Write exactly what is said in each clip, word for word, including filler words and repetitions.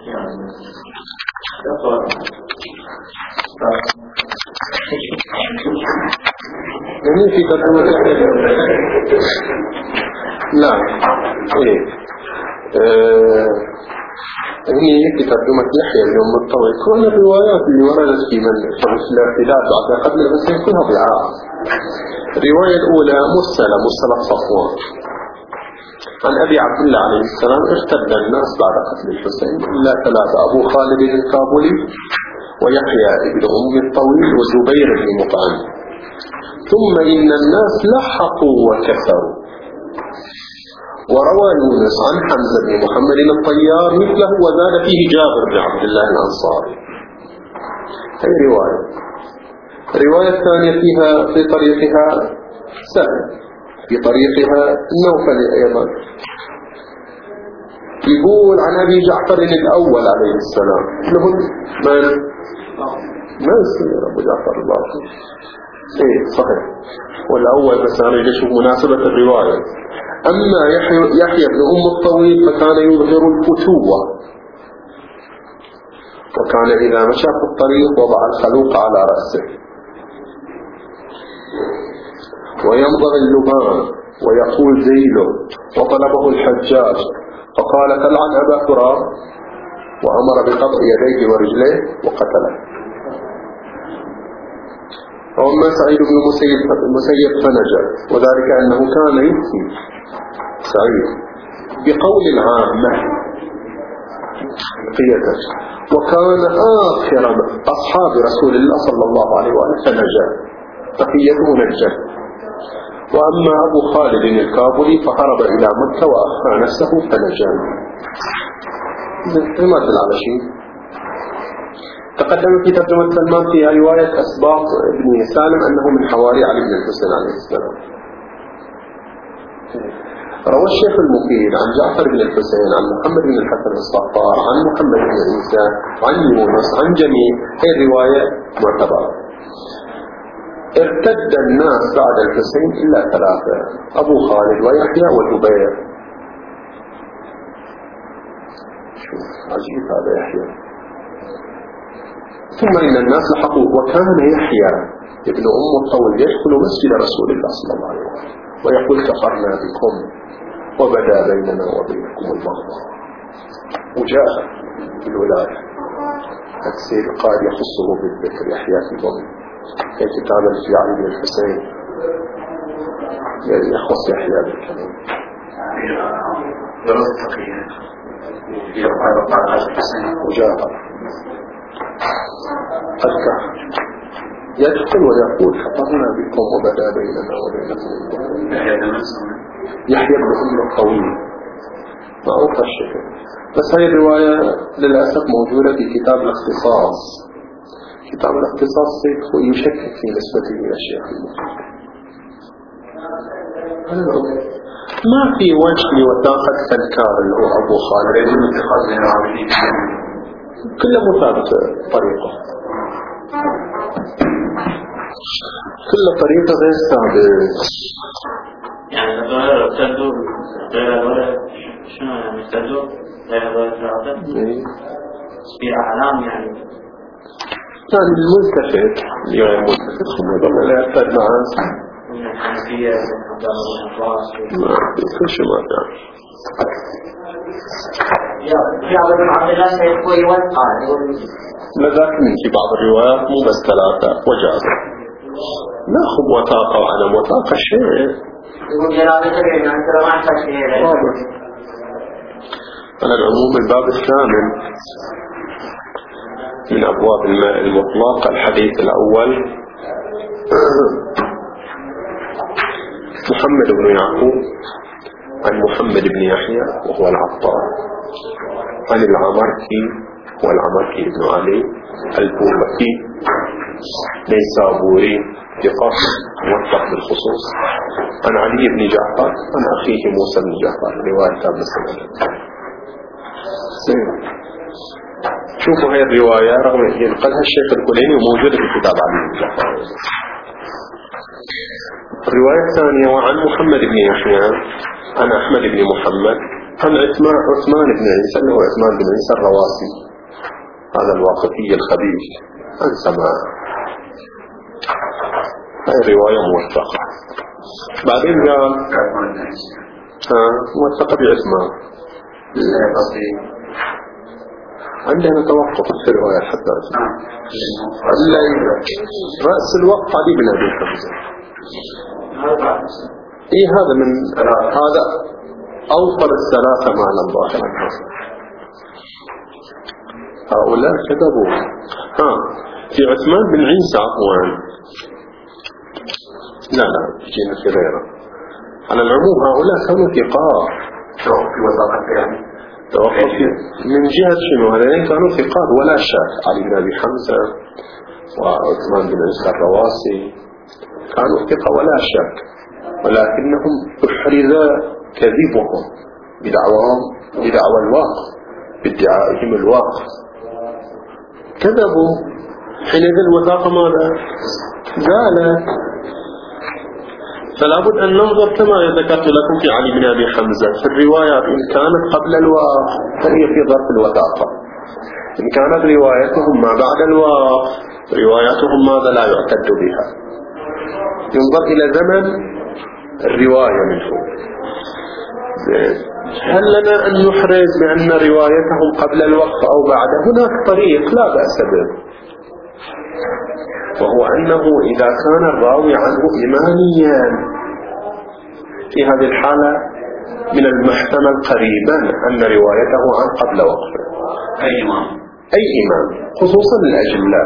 يعني في ترجمة لا إيه آه هي في ترجمة يحيى اليوم الطويل كل الروايات اللي وردت في من الاعتداد بعد قبل الحسين كلها ضعاف. الرواية الأولى مرسلة مرسلة صفوان عن أبي عبد الله عليه السلام: ارتد الناس بعد قتل الحسين إلا ثلاثة: أبو خالد الكابولي ويحيى ابن أم الطويل وزبير بن مطعم، ثم إن الناس لحقوا وكثروا. وروى يونس عن حمزة بن محمد الطيار مثله وزاد فيه جابر بن عبد الله الأنصاري. هي رواية. الرواية الثانية فيها في طريقها سهل، في طريقها النوفل أيضا، يقول عن أبي جعفر الأول عليه السلام له من؟ ما يصير أبو جعفر الباقر إيه صحيح، والأول بس أنا يشوف مناسبة الرواية. أما يحيى, يحيى بن أم الطويل فكان يظهر الفتوة، وكان إذا مشى في الطريق وضع الخلوق على رأسه ويمضغ اللبان ويقول ذيله. وطلبه الحجاج فقال: تلعن أبا تراب، وأمر بقطع يديه ورجليه وقتله. وأما سعيد بن المسيب فنجا، وذلك أنه كان يفتي سعيد بقول العامة قيادة، وكان آخر أصحاب رسول الله صلى الله عليه وآله فنجا، بقيته نجا. وأما أبو خالد الكابولي فهرب إلى مكة وأخفى نفسه فنجا. ما تلعب شيء. تقدم في ترجمة سلمان فيها رواية أسباط ابن سالم أنه من حواري علي بن الحسين عليه السلام. روى الشيخ المفيد عن جعفر بن الحسين عن محمد بن الحسن الصفار عن محمد بن عيسى عن يونس عن جميع. هي الرواية معتبرة. ارتد الناس بعد الحسين إلا ثلاثة: أبو خالد ويحيى وزبير. شوف عجيب هذا يحيى. ثم إن الناس لحقوا. وكان يحيى ابن أم الطويل يدخل مسجد رسول الله صلى الله عليه وسلم ويقول: كفرنا بكم وبدا بيننا وبينكم البغضاء. وجاء في الولاية السيد القائد يخصه بالذكر يحيى في ضمن في كتابا في علي بن الحسين يخص يحيى بالكلام. وجاء أذكر يدخل ويقول: كفرنا بكم وبدا بيننا وبينكم البغضاء. يحيى بن أم الطويل معروف الشكل. بس هذه الرواية للأسف موجودة في كتاب الاختصاص. كتاب الاختصاص يشكك في نسبته إلى الشيخ المفيد. ما في وجه لوثاقة تذكار اللي هو أبو خالد كله مثابت طريقة، كل طريقة غير ثابت. يعني هذول ارتدوا غير هذول شنو يعني ارتدوا غير هذول ثلاثة في أعلام يعني يعني الملتفت اللي غير ملتفت خمود الله لا يرتد معه الحنفية ما في كل شيء ما كان. يا ابن عبد الله سيكون يوقع لذلك من في بعض الروايات مو بس ثلاثة وجاز ناخذ وثاقة وعدم وثاقة شيء يقول جلالة بين أنت ما أحتاج شيء. على العموم الباب الثامن من أبواب الماء المطلق. الحديث الأول محمد بن يعقوب عن محمد بن يحيى وهو العطار عن العمركي والعمركي بن علي الكوفي نيسابوري ثقة موثق بالخصوص عن علي بن جعفر عن أخيه موسى بن جعفر رواية ابن سعد. شوفوا هذه الرواية رغم ينقلها الشيخ الكليني وموجودة في كتاب علي بن جعفر. الرواية الثانية وعن محمد بن يحيى عن أحمد بن محمد عن عثمان عثمان بن عيسى اللي هو عثمان بن عيسى الرواسي، هذا الواقفي الخبيث، عن سماع. هاي رواية موثقة. بعدين قال ها موثقة بعثمان. عندنا توقف في الرواية الحداث. رأس الوقت علي بن أبي حمزة. إيه هذا من هذا أوفر الثلاثة معنى الله عنها. هؤلاء كذبوا. ها في عثمان بن عيسى عفوا لا لا جينا في غيره. على العموم هؤلاء كانوا ثقات. في وثاقة يعني توقف من جهة شنو؟ هذين كانوا ثقات ولا شك. علي بن أبي حمزة وعثمان بن عيسى الرواسي كانوا ثقة ولا شك، ولكنهم احرز كذبهم بدعواهم بدعوى الواقع، بادعائهم الواقع كذبوا. حينئذ الوثاقة ماذا؟ قالت. فلا بد أن ننظر كما ذكرت لكم في علي بن أبي حمزة في الروايات، إن كانت قبل الواقع فهي في ظرف الوثاقة، إن كانت روايتهم ما بعد الواقع رواياتهم ماذا لا يعتد بها. ينظر إلى زمن الرواية منه. هل لنا أن نحرز بأن روايتهم قبل الوقت أو بعد؟ هناك طريق لا بأس به، وهو أنه إذا كان الراوي عنه إماميا في هذه الحالة من المحتمل قريبا أن روايته عن قبل وقته. أي إمام أي إمام خصوصا الأجلاء.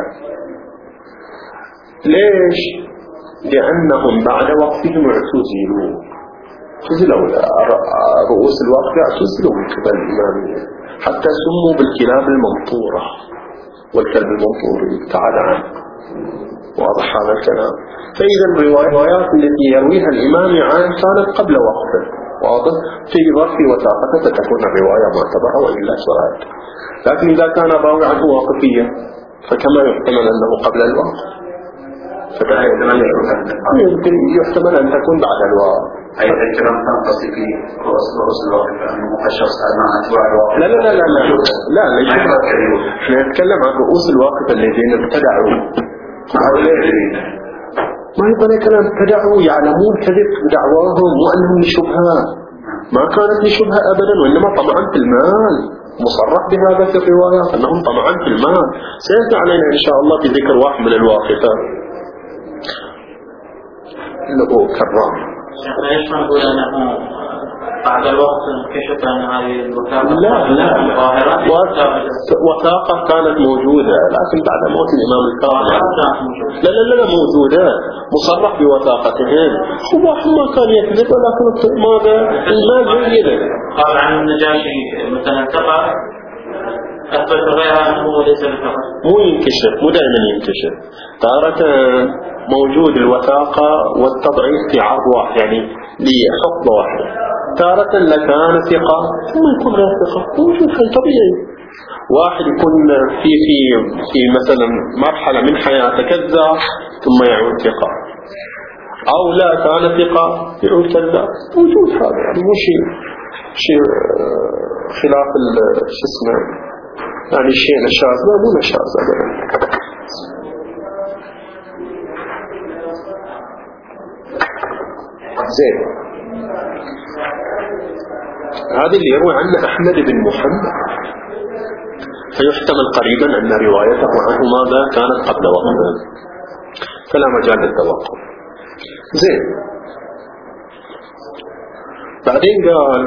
ليش؟ لأنهم بعد وقتهم اعتزلوا اعتزلوا رؤوس الواقع، اعتزلوا من قبل الإمامية، حتى سموا بالكلاب الممطورة، والكلب الممطور ابتعد عنه. واضح هذا الكلام. فإذا الروايات التي يرويها الإمام عن كانت قبل وقته، واضح، في ظرف وثاقته ستكون الرواية معتبرة وإلا سرعت. لكن إذا كان الراوي عنه واقفية فكما يحتمل أنه قبل الوقت، يمكن يحتمل أن تكون بعد الوقت. أي الكلام كان قصدي في رؤوس الواقف أنه الشخص مع أتباع الواقف. لا لا لا لا لا لا لا احنا نتكلم عن رؤوس الواقف الذين ابتدعوا. ما يبقى كلام ابتدعوا يعلمون كذب دعواهم وأنهم لشبهة، ما كانت لشبهة أبدا، وإنما طمعا في المال. مصرح بهذا في الروايات أنهم طمعا في المال. سيأتي علينا إن شاء الله في ذكر واحد من الواقفة اللي هو كرام. ليش ما نقول أنه بعد الوقت انكشف أن هذه الوثاقة لا لا ظاهرة؟ وثاقة كانت موجودة لكن بعد موت الإمام الكاظم لا لا لا موجودة، مصرح بوثاقتهم. هو ما كان يكذب ولكن ماذا المال جيدة. قال عن النجاشي مثلا ثقة أثبت غيرها أنه ليس بثقة. مو ينكشف، مو دائما ينكشف. تارة موجود الوثاقة والتضعيف في عرض واحد، يعني لحفظ واحد. تارة لكان ثقة ثم يكون غير ثقة، موجود شيء طبيعي. واحد يكون في في في مثلا مرحلة من حياته كذاب ثم يعود ثقة، أو لا كان ثقة يعود كذاب، موجود هذا، يعني مو شيء شيء خلاف شو اسمه، يعني شيء نشاز، لا مو نشاز أبدا. زين، هذا اللي يروي عنه أحمد بن محمد، فيحتمل قريبا أن روايته عنه ماذا كانت قبل وقته، فلا مجال للتوقف. زين، بعدين قال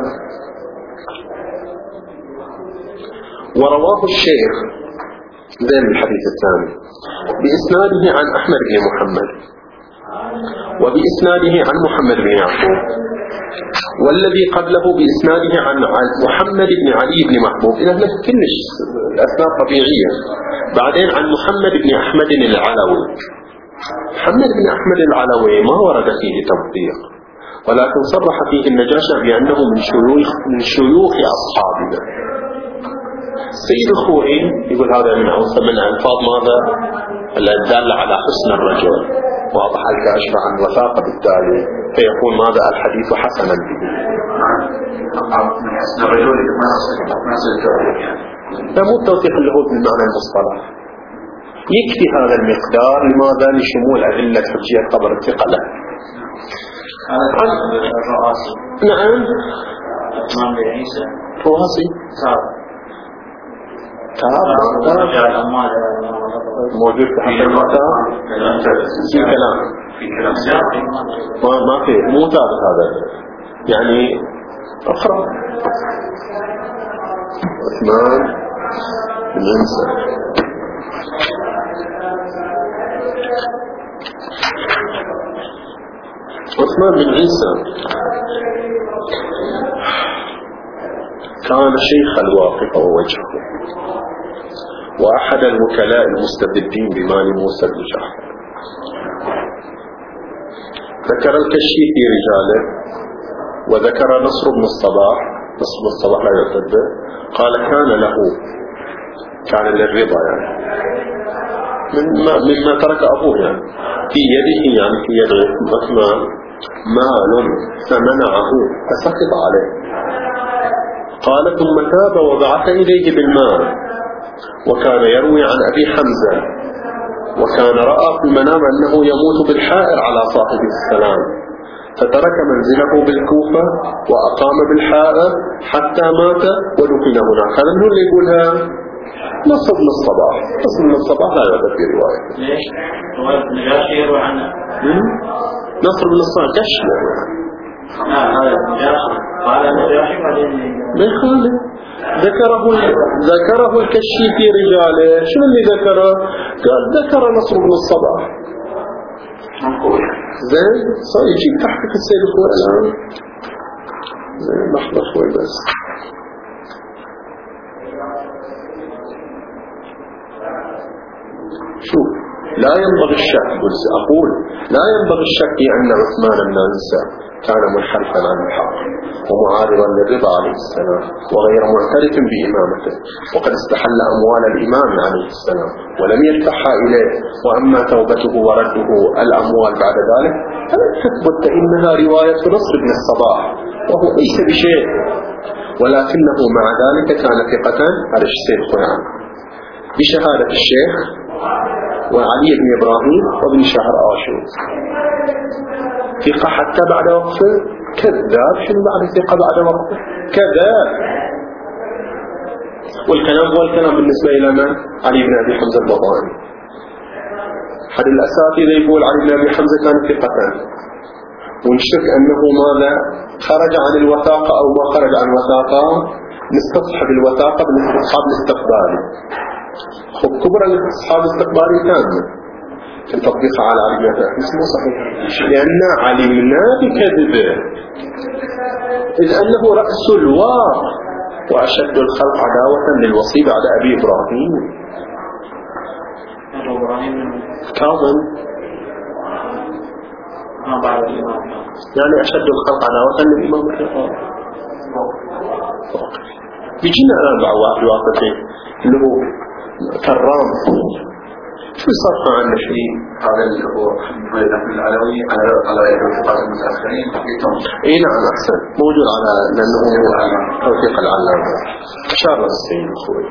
ورواه الشيخ زين الحديث الثاني بإسناده عن أحمد بن محمد، وبإسناده عن محمد بن يعقوب، والذي قبله بإسناده عن محمد بن علي بن محبوب. إذا نفس كلش الأسناد طبيعية. بعدين عن محمد بن أحمد العلوي. محمد بن أحمد العلوي ما ورد فيه توثيق، ولكن صرح فيه النجاشي بأنه من شيوخ من شيوخ أصحابنا. سيد الخوئي يقول هذا من أوثق من ألفاظ ماذا الدالة على حسن الرجل، واضح الكاشف عن وثاقة بالتالي فيكون ماذا الحديث حسنا به. الرجل ما ما سيتوثيق يعني لا مو التوثيق اللي هو بالمعنى المصطلح، يكفي هذا المقدار لماذا؟ لشمول أدلة حجية خبر الثقة له. هذا الرئاسي. نعم. عثمان بن عيسى. رؤاسي. صار. تاب. رجع الأموال. موجود في حق المختار. في كلام. في كلام. ما ما في مو ثابت هذا. يعني أخرى. عثمان بن عيسى. عثمان بن عيسى كان شيخ الواقف ووجهه وأحد الوكلاء المستبدين بمال موسى بن جعفر. ذكر الكشي في رجاله وذكر نصر بن الصباح. نصر بن الصباح لا يعتد، قال كان له كان للرضا يعني مما, مما ترك أبوه يعني في يده يعني في يد عثمان مال فمنعه فسخط عليه. قال ثم تاب وبعث إليه بالمال وكان يروي عن أبي حمزة وكان رأى في المنام أنه يموت بالحائر على صاحب السلام فترك منزله بالكوفة وأقام بالحائر حتى مات ودفن هناك. هذا من اللي يقولها نصر بن الصباح. نصر بن الصباح لا يعرف في رواية. ليش؟ هو النجاشي يروي عنه. نصر بن الصباح كش لا هذا النجاشي قال النجاشي بعدين ما يخالف. ذكره ذكره الكشي في رجاله. شو اللي ذكره؟ قال ذكر نصر بن الصباح. زين صار يجي تحت السيد اخوي الان. زين لحظة شوي بس. شوف لا ينبغي الشك، أقول لا ينبغي الشك أن عثمان بن عيسى كان منحرفا عن الحق ومعارضا للرضا عليه السلام وغير معترف بإمامته وقد استحل أموال الإمام عليه السلام ولم يدفعها إليه. وأما توبته ورده الأموال بعد ذلك فلن تثبت إنها رواية نصر بن الصباح وهو ليس بشيء، ولكنه مع ذلك كان ثقة على الشيخ قرآن بشهادة الشيخ وعلي بن إبراهيم وابن شهر آشور. ثقة حتى بعد وقفه كذاب. شنو بعد ثقة بعد وقفه؟ كذاب. والكلام هو الكلام بالنسبة إلى من؟ علي بن أبي حمزة البطاني. أحد الأساتذة يقول علي بن أبي حمزة كان ثقة ونشك أنه ماذا خرج عن الوثاقة أو ما خرج عن الوثاقة نستصحب الوثاقة بالاستصحاب الاستقبالي. خب كبرى الاستصحاب الاستقبالي تامة في التطبيق على علي بن أبي حمزة مو صحيح لأن علمنا بكذبه إذ أنه رأس الوار وأشد الخلق عداوة للوصي بعد أبي إبراهيم. كاظم يعني أشد الخلق عداوة للإمام الكاظم. بيجينا الآن بعض واحد واقفين اللي هو كرام شو صرف عنه شيء هذا اللي هو نحن العلوي على على الثقات المتأخرين اي نعم احسن موجود على لانه توثيق العلامة شر السيد اخوي.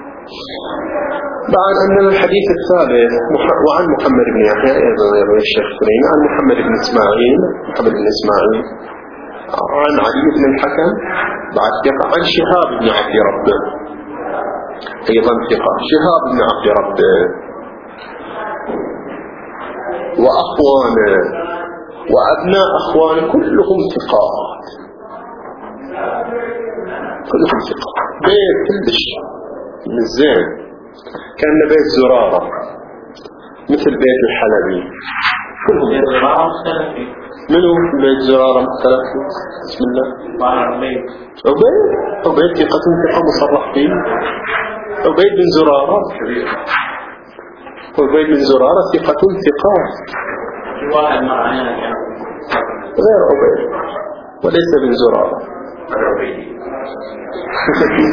بعد ان الحديث الثالث وعن محمد بن يحيى ايضا يروي الشيخ سليم عن محمد بن اسماعيل محمد بن اسماعيل عن علي بن الحكم بعد ثقة عن شهاب بن عبد ربه ايضا ثقة شهاب بن عبد ربه وأخوانه وأبناء أخوانه كلهم ثقات كلهم ثقات. بيت كلش من الزين كان بيت زرارة مثل بيت الحلبي كلهم ثقات. منو بيت زرارة مختلف؟ بسم الله عبيد عبيد ثقة ثقة مصرح فيه. عبيد بن زرارة عبيد بن زرارة ثقة ثقات واحد معنا غير عبيد وليس بن زرارة.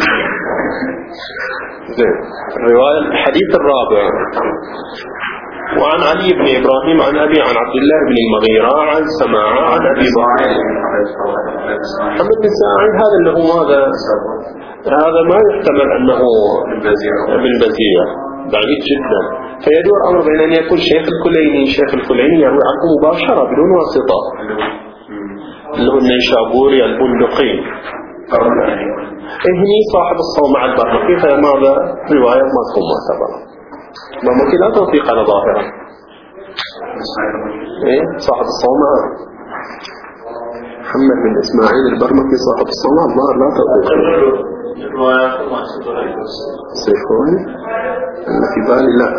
زين الرواية الحديث الرابع وعن علي بن إبراهيم عن أبي عن عبد الله بن المغيرة عن سماعة عن أبي بكر. محمد بن إسماعيل هذا اللي هو ماذا؟ هذا ما يحتمل أنه بالبزيع بعيد جدا، فيدور أمر بين أن يكون شيخ الكليني شيخ الكليني يروي عنه مباشرة بدون واسطة اللي هو النيشابوري البندقي. هني صاحب الصومعة البرمكي فماذا رواية ما تكون معتبرة، البرمكي لا توثيق على ظاهرة. إيه صاحب الصومعة محمد بن إسماعيل البرمكي صاحب الصومعة الظاهر لا توثيق. سيكون أنا في بالي لا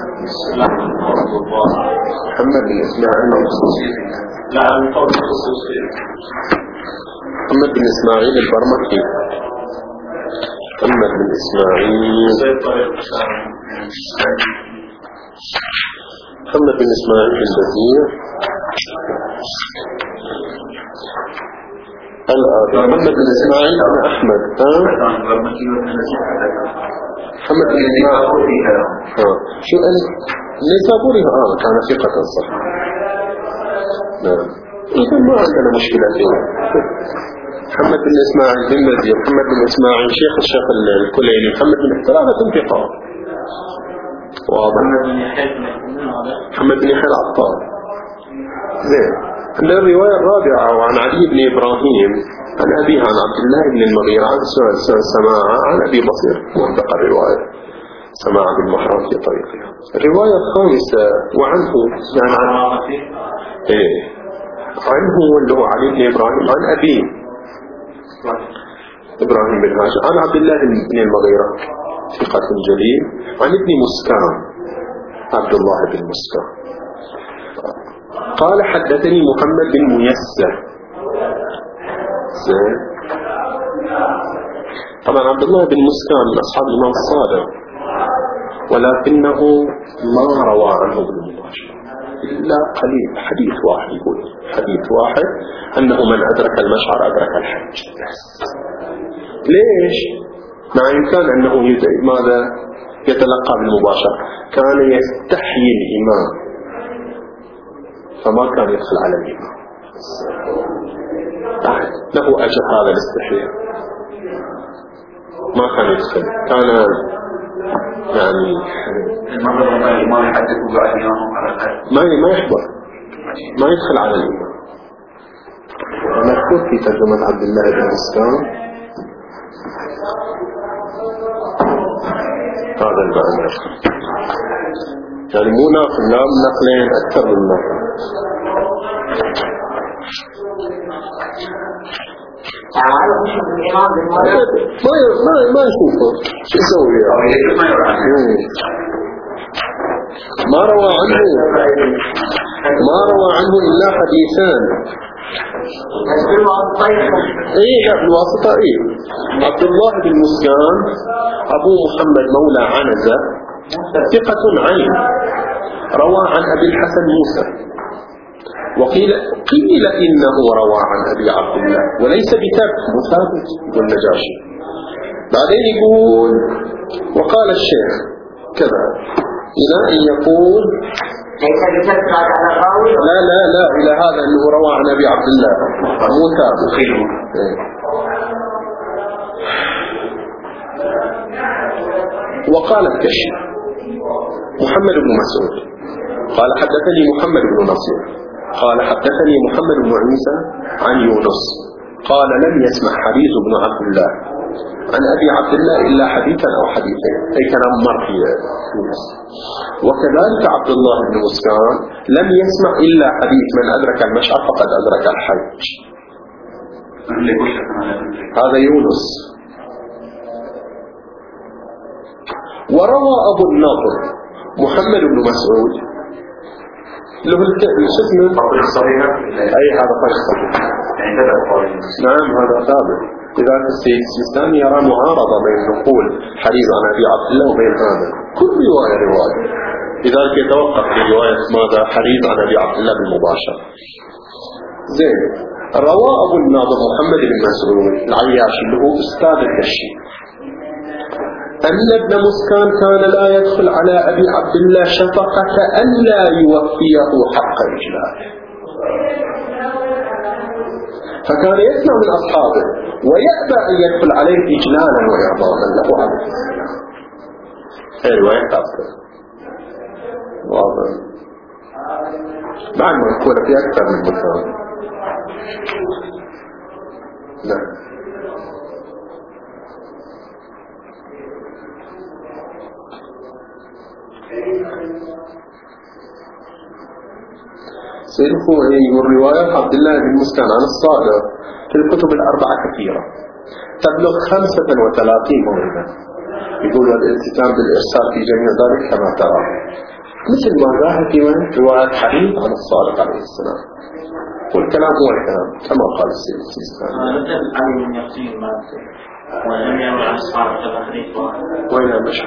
محمد بن إسماعيل لا القول الخصوصي محمد بن إسماعيل البرمكي محمد بن إسماعيل محمد بن إسماعيل البزيع محمد بن إسماعيل بن أحمد محمد بن إسماعيل شو قال النيسابوري آه كان ثقة صح. نعم إذا ما عندنا مشكلة فيه. محمد بن إسماعيل بن مزيد محمد بن إسماعيل شيخ الشيخ الكليني محمد بن ثلاثة انتقاء واضح. محمد بن يحيى العطار زين. عندنا الرواية الرابعة وعن علي بن إبراهيم عن أبيه عن عبد الله بن المغيرة عن سماعة عن أبي بصير موثق الرواية سماعة بالمحرم في طريقها. الرواية الخامسة وعنه يعني عن إيه عنه اللي هو علي بن إبراهيم عن أبيه إبراهيم بن هاشم عن عبد الله بن المغيرة ثقة جليل عن ابن مسكان عبد الله بن مسكان قال حدثني محمد بن ميسر. طبعا عبد الله بن مسكان من أصحاب الإمام الصادق ولكنه ما روى عنه بالمباشرة إلا قليل حديث واحد يقول حديث واحد أنه من أدرك المشعر أدرك الحج. ليش؟ مع إمكان أنه ماذا يتلقى بالمباشرة كان يستحيي الإمام فما كان يدخل على الإمام له أجر هذا الاستحياء ما كان يدخل كان يعني ما يحدث بعد ما ما يحضر ما يدخل على الإمام. مذكور في ترجمة عبد الله بن مسكان هذا المعنى يعني مو ناقل لا نقلين أكثر من نقل. ما ما ما يشوفه شو يسوي ما روى عنه ما روى عنه إلا حديثان. ايه لا بالواسطة ايه عبد الله بن مسكان أبو محمد مولى عنزة ثقة عين روى عن أبي الحسن موسى وقيل قيل إنه روى عن أبي عبد الله وليس بثابت مثابت والنجاشي. بعدين يقول وقال الشيخ كذا إلى أن يقول لا لا لا إلى هذا أنه روى عن أبي عبد الله مثابت. وقال الكشف محمد بن مسعود قال حدثني محمد بن نصير قال حدثني محمد بن عيسى عن يونس قال لم يسمع حديث بن عبد الله عن أبي عبد الله إلا حديثا أو حديثين أي كلام مر في يونس. وكذلك عبد الله بن مسكان لم يسمع إلا حديث من أدرك المشعر فقد أدرك الحج. هذا يونس. وروى أبو النضر محمد بن مسعود له الاسم الصحيحة أي هذا فرق صحيح نعم هذا ثابت. لذلك السيد السيستاني يرى معارضة بين نقول حديث عن أبي عبد الله وبين هذا كل رواية رواية. لذلك يتوقف في رواية ماذا حديث عن أبي عبد الله بالمباشرة. زين. روى أبو النضر محمد بن مسعود العياشي اللي هو أستاذ الكشي أن ابن مسكان كان لا يدخل على أبي عبد الله شفقة أن لا يوفيه حق إجلاله، فكان يسمع من أصحابه ويأبى أن يدخل عليه إجلالا وإعظاما له على الإسلام. هذه رواية تأثر واضح بعد ما يكون في أكثر من مكان. نعم. سيد الخوئي يقول رواية عبد الله بن مسكان عن الصادق في الكتب الأربعة كثيرة تبلغ خمسة وثلاثين موردة، يقول الالتزام بالإرسال في جميع ذلك كما ترى، مثل ما ظاهر في رواية حديث عن الصادق عليه السلام، والكلام هو الكلام كما قال السيد السيستاني. نبدأ بالحديث من يقصين ما ولم يروي عن الصادق الأخرين وين المشهد؟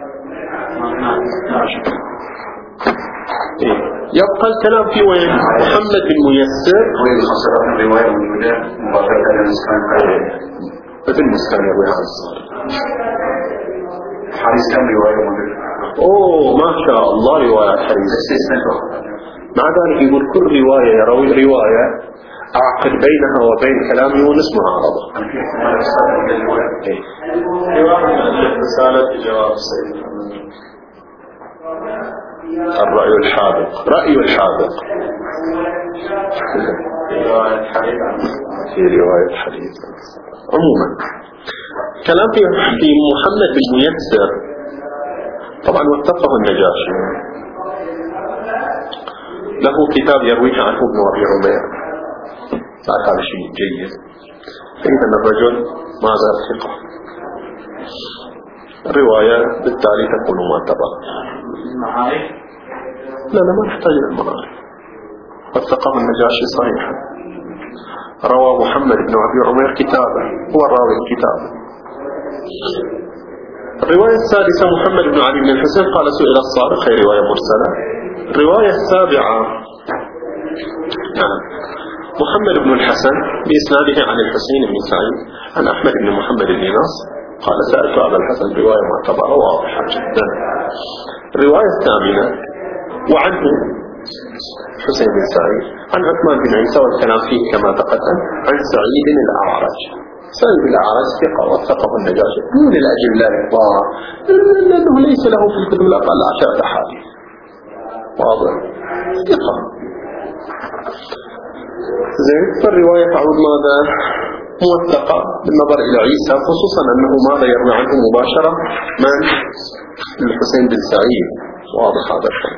إيه؟ يبقى الكلام في وين؟ محمد بن ميسر وين خسرت الرواية موجودة مباشرة للمسكان ابن مسكان يروي عن الصادق. حديث كم رواية موجودة؟ اوه ما شاء الله رواية حديث. مع ذلك يقول كل رواية يروي رواية أعقد بينها وبين كلام يونس معارضة. رواية رسالة جواب السيد الرأي الحاذق، رأي الحاذق في رواية حديث. عموما كلام في محمد بن ميسر طبعا وثقه النجاشي، له كتاب يرويه عنه ابن أبي عمير، هذا شيء جيد. فإذا الرجل ماذا ثقة، الرواية بالتالي تكون معتبرة. المعارف لا لا ما نحتاج إلى المعارف، وثقه النجاشي صحيحا. روى محمد بن أبي عمير كتابا، هو الراوي الكتاب. الرواية السادسة محمد بن علي بن الحسين قال سئل الصادق، هي رواية مرسلة. الرواية السابعة نعم محمد بن الحسن بإسناده عن الحسين بن سعيد عن أحمد بن محمد بن ناصر قال سألت أبا الحسن، رواية معتبرة واضحة جدا. الرواية الثامنة وعنه حسين بن سعيد عن عثمان بن عيسى والكلام فيه كما تقدم عن سعيد الأعرج. سعيد الأعرج ثقة وثقه النجاشي من الأجلاء الضار لأنه ليس له في الكتب الأقل عشرة أحاديث، واضح ثقة. زين. فالرواية تعود ماذا؟ موثقة بالنظر إلى عيسى، خصوصا أنه ماذا يروي عنه مباشرة من الحسين بن سعيد، واضح هذا الشيء.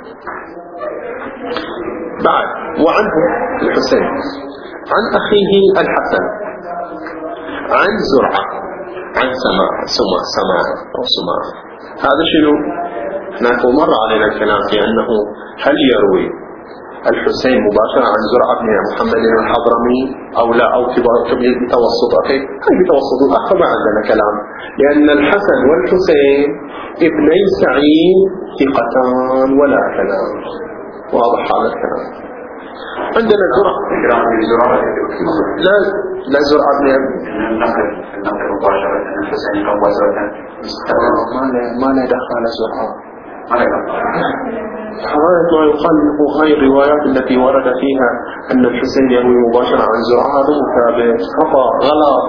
بعد وعنه الحسين عن أخيه الحسن عن زرعة عن سماع سماع سماع أو سماع. هذا شنو؟ هناك مر علينا الكلام في أنه هل يروي الحسين مباشرة عن زرعة بن محمد الحضرمي أو لا، أو بتوسط أخيه؟ هل بتوسط الأخ ما عندنا كلام، لأن الحسن والحسين ابني سعيد ثقتان ولا كلام، واضح هذا الكلام. عندنا زرعة لا لا زرعة بن النقل النقل مباشرة الحسين مباشرة ما له ما له دخل زرعة. ما حوالي ما يقال أنه هاي الروايات التي ورد فيها أن الحسين يروي مباشرة عن زرعة هذا متابع خطأ غلط،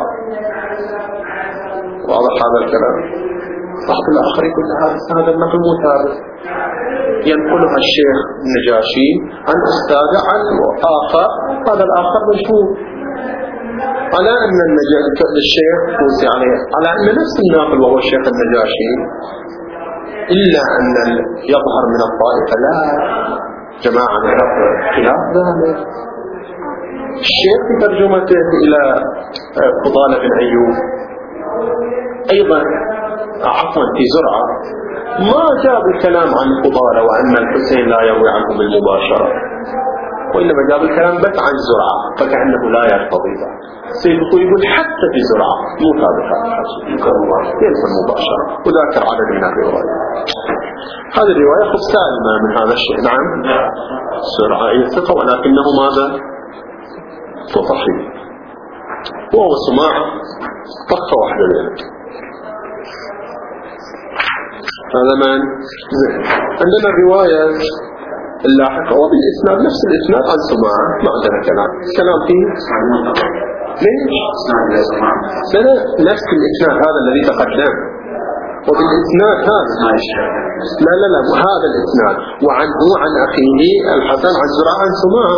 واضح هذا الكلام. بعض الآخر يقول هذا النقل متابع ينقلها الشيخ النجاشي عن أستاذه عن آخر، هذا الآخر مشهور على أن الشيخ توسي عليه على أن نفس الناقل وهو الشيخ النجاشي، إلا أن يظهر من الطائفة لا جماعة من خلاف ذلك. الشيخ في ترجمته إلى فضالة بن أيوب أيضا عفوا في زرعة ما جاب الكلام عن فضالة وأن الحسين لا يروي عنه بالمباشرة، وإنما جاب الكلام بس عن زرعة، فكأنه لا يرتضي ذلك. سيدخل يقول حتى في زرعة مو ثابت ينسى المباشرة، وذاكر عدد من الروايات. هذه الرواية خذ سالمة من هذا الشيء. نعم زرعة يثق ولكنه ماذا تطحي وهو سماع طخة واحدة ذلك. هذا من عندنا الرواية اللاحقة وبالإسناد نفس الإسناد عن سماعة ما عندنا كلام كلام فيه ليش؟ لا لا نفس الإسناد هذا الذي تقدم وبالإسناد هذا لا لا لا هذا الإسناد وعنه عن أخيه الحسن عن زرعة عن سماعة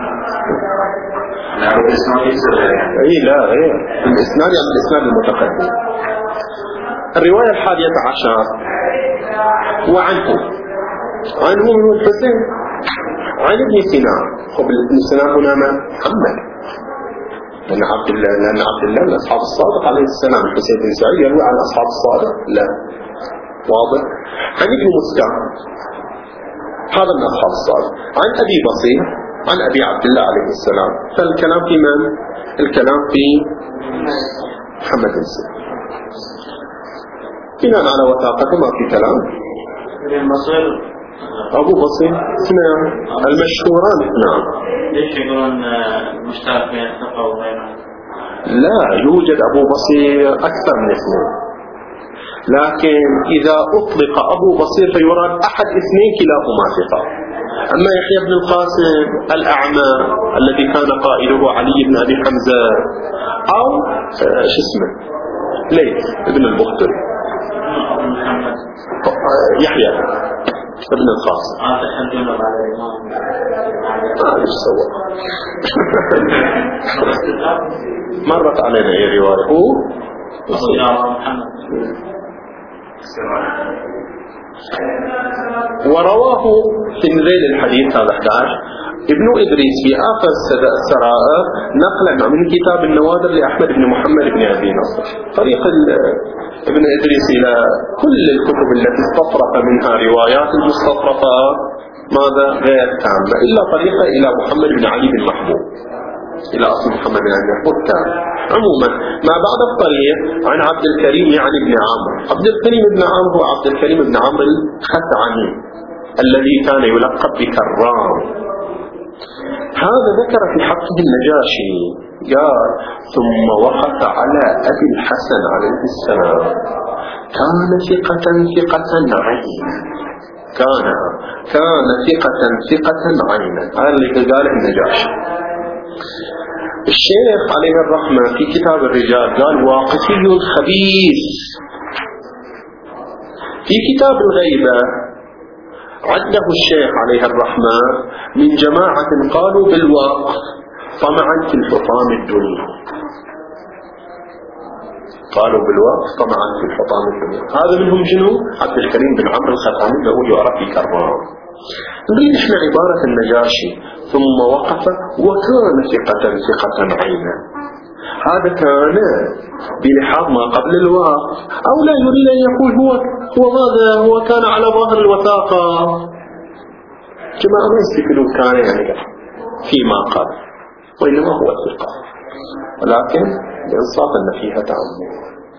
اي لا غير الإسناد يعني الإسناد المتقدم. الرواية الحادية عشر وعنه عنه من الحسين عن ابن سينان. ابن سينان هنا من محمد لأن عبد الله لأن عبد الله من أصحاب الصادق عليه السلام. الحسين بن سعيد يروي عن أصحاب الصادق لا واضح. عن ابن مسكع هذا من أصحاب الصادق. عن أبي بصير عن أبي عبد الله عليه السلام. فالكلام في من؟ الكلام في محمد بن سينان بناء على وثاقته ما في كلام. أبو بصير اثنان المشهوران اثنان. ليش يقولون مشترك بين الثقة وغيره؟ لا يوجد أبو بصير أكثر من اثنين لكن إذا أطلق أبو بصير فيراد أحد اثنين كلاهما ثقة. أما يحيى بن القاسم الأعمى الذي كان قائله علي بن أبي حمزة أو شو اسمه ليث ابن البختري يحيى ابن القاسم ما ايش سوى مرت علينا اي رواية هو ورواه في ذيل الحديث هذا أحد عشر ابن إدريس في آخر السرائر نقلا من كتاب النوادر لأحمد بن محمد بن أبي نصر. طريق ابن إدريس إلى كل الكتب التي استطرق منها روايات المستطرفة ماذا غير تامة إلا طريقة إلى محمد بن علي بن محبوب إلى أصل محمد بن علي بن محبوب تام. عموما ما بعد الطريق عن عبد الكريم يعني ابن عمرو. عبد الكريم بن عمرو هو عبد الكريم بن عمرو الخثعمي الذي كان يلقب بكرام. هذا ذكر في حقه النجاشي قال ثم وقف على أبي الحسن عليه السلام كان ثقة ثقة عينا كان كان ثقة ثقة عينا. هذا اللي قاله النجاشي. الشيخ عليه الرحمة في كتاب الرجال قال واقفي خبيث. في كتاب الغيبة عده الشيخ عليه الرحمة من جماعة قالوا بالوقف طمعا في الحطام الدنيا. قالوا بالوقف طمعا في الحطام الدنيا. هذا منهم شنو؟ عبد الكريم بن عمرو الخثعمي اللي هو يعرف بكرام. نريد احنا عبارة النجاشي ثم وقف وكان ثقة ثقة عينا. هذا كان بلحاظ ما قبل الوقف أو لا يريد أن يقول هو هو ماذا هو كان على ظاهر الوثاقة كما ما يستكلوا كان يعني فيما قبل وإنما هو ثقة ولكن بإنصاف أن فيها تعمد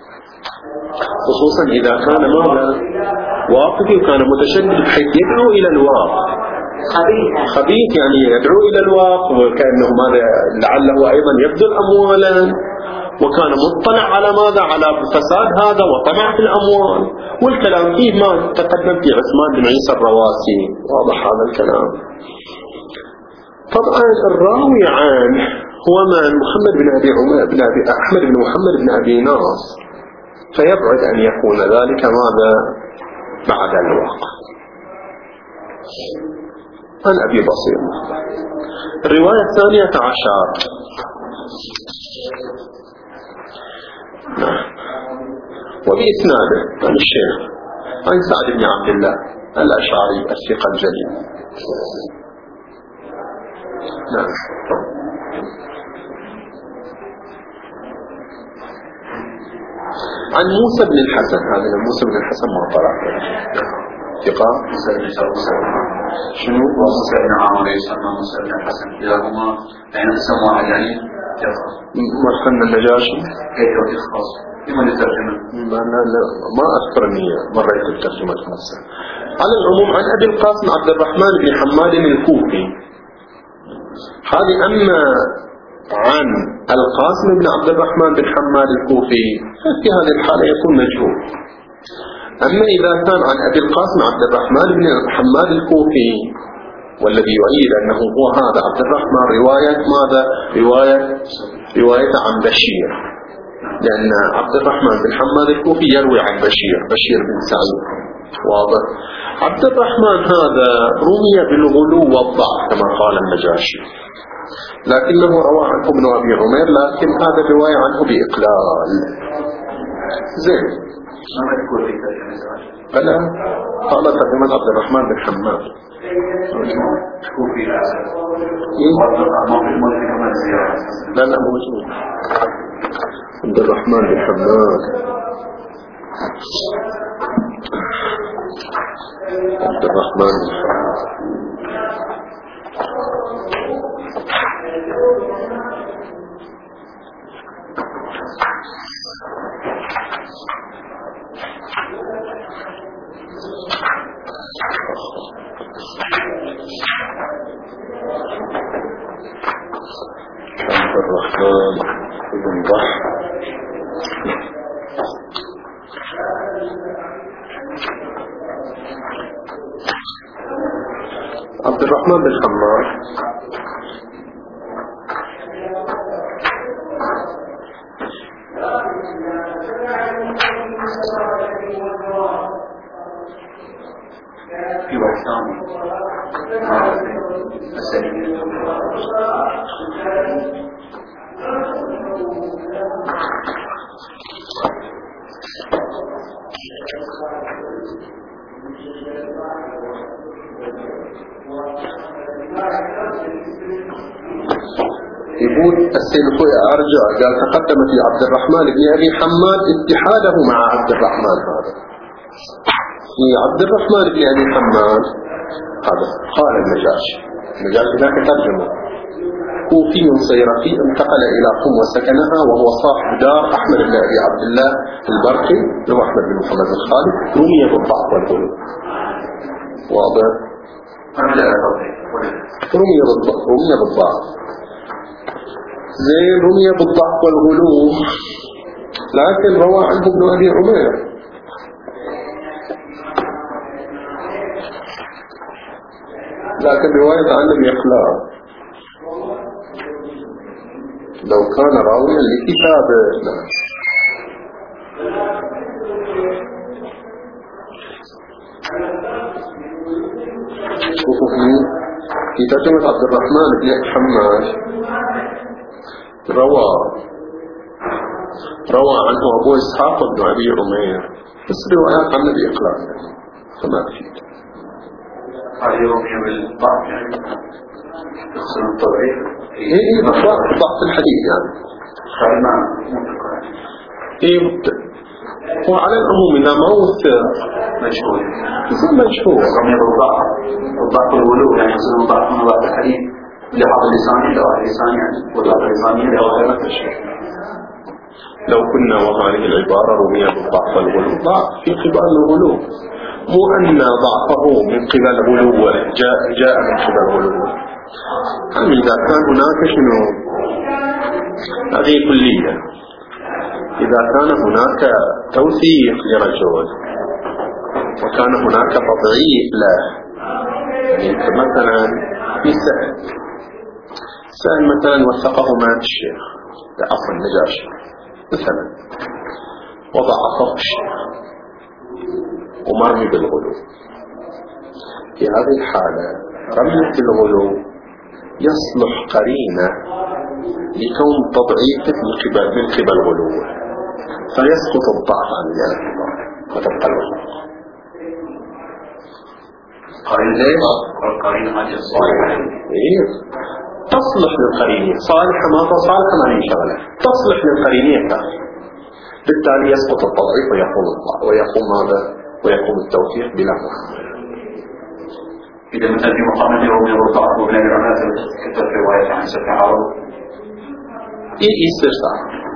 خصوصا إذا كان ماذا واقف وكان متشدد بحيث يدعو إلى الواقف خبيث يعني يدعو إلى الواقف وكأنه ماذا لعله أيضا يبذل أموالا وكان مطلع على ماذا على فساد هذا وطمع في الأموال والكلام فيه ما تقدم في عثمان بن عيسى الرواسي. واضح هذا الكلام. طبعا الراوي عنه هو من محمد بن أبي عمر بن أبي أحمد بن محمد بن أبي ناص فيبعد أن يكون ذلك ماذا بعد الوقف. عن أبي بصير. الرواية الثانية عشر نعم وبإسناده عن الشيخ عن سعد بن عبد الله الأشعري الثقة الجليل. نعم عن موسى بن الحسن. هذا موسى بن الحسن ما طلع ثقة شنو موسى بن عمرو يسمى موسى بن الحسن كلاهما يعني سموها يعني مرسلنا النجاشي كيف يختص لمن الترجمة ما أذكر أني مريت الترجمة نفسها. على العموم عن أبي القاسم عبد الرحمن بن حماد الكوفي. هذه أما عن القاسم بن عبد الرحمن بن حماد الكوفي في هذه الحالة يكون مجهول. أما إذا كان عن أبي القاسم عبد الرحمن بن حماد الكوفي، والذي يؤيد أنه هو هذا عبد الرحمن رواية ماذا؟ رواية رواية عن بشير، لأن عبد الرحمن بن حماد الكوفي يروي عن بشير بشير بن سعيد. واضح؟ عبد الرحمن هذا رمي بالغلو والضعف كما قال النجاشي، لكنه روى عنه ابن أبي عمير، لكن هذا رواية عنه بإقلال. زين. بلى قال تقريبا عبد الرحمن بن حماد لا لا موجود عبد الرحمن بن حماد عبد الرحمن بن حماد عبد الرحمن بن ضحى عبد الرحمن بن حماد في وحسام يقول السيد الخوي أرجع قال تقدم في عبد الرحمن بن أبي حماد اتحاده مع عبد الرحمن هذا. في عبد الرحمن بن أبي حماد هذا قال النجاشي النجاشي ذاك ترجمه كوفي صيرفي انتقل إلى قم وسكنها، وهو صاحب دار أحمد بن أبي عبد الله البرقي هو أحمد بن محمد الخالد، رمي بالضعف والغلو. واضح؟ رمي بالضعف رمي بالضعف زين رمي بالضعف والغلو، لكن روى عنه ابن أبي عمير. لكن رواية عنه بإخلاء لو كان راويا لكتابه. شوفوا في ترجمة عبد الرحمن بن حماد روى روى عنه أبو إسحاق بن أبي عمير، بس روايات عنه بإقلال فما تفيد. هذا يومي بالضعف يعني يخصن الطبيعي إيه إيه ضعف ضعف الحديث يعني خلنا إيه وعلى العموم إذا ما وثق مجهول يصير مجهول. رمي بالضعف الضعف والغلو يعني يصير الضعف من ضعف الحديث لحظ اللساني لواحد اللساني يعني والضعف اللساني لواحد التشريح. لو كنا وهذه العبارة رمي بالضعف والغلو، ضعف في قبال الغلو، مو أن ضعفه من قبل غلوه جاء جاء من قبل غلوه. أما إذا كان هناك شنو هذه كلية، إذا كان هناك توثيق لرجل وكان هناك تضعيف له، يعني مثلا في سأل سأل مثلا وثقه مات الشيخ عفوا النجاشي مثلا وضعفه الشيخ ومرمي بالغلو، في هذه الحالة رمية الغلو يصلح قرينة لكون تضعيفه من قبل من قبل غلوه، فيسقط الضعف عن الاعتبار وتبقى الوثق. قرينة والقرينة ما تصالح إيه تصلح للقرينية صالحة ما تصالح ما هي شغلة تصلح للقرينية الثانية، بالتالي يسقط التضعيف ويقوم الضعف ويقوم ماذا ويقوم التوثيق بلا محاولة. إذا مثلا في مقامة يومي والضعف وابن العمات كتب رواية عن سفح عرض إيه إيه استرسع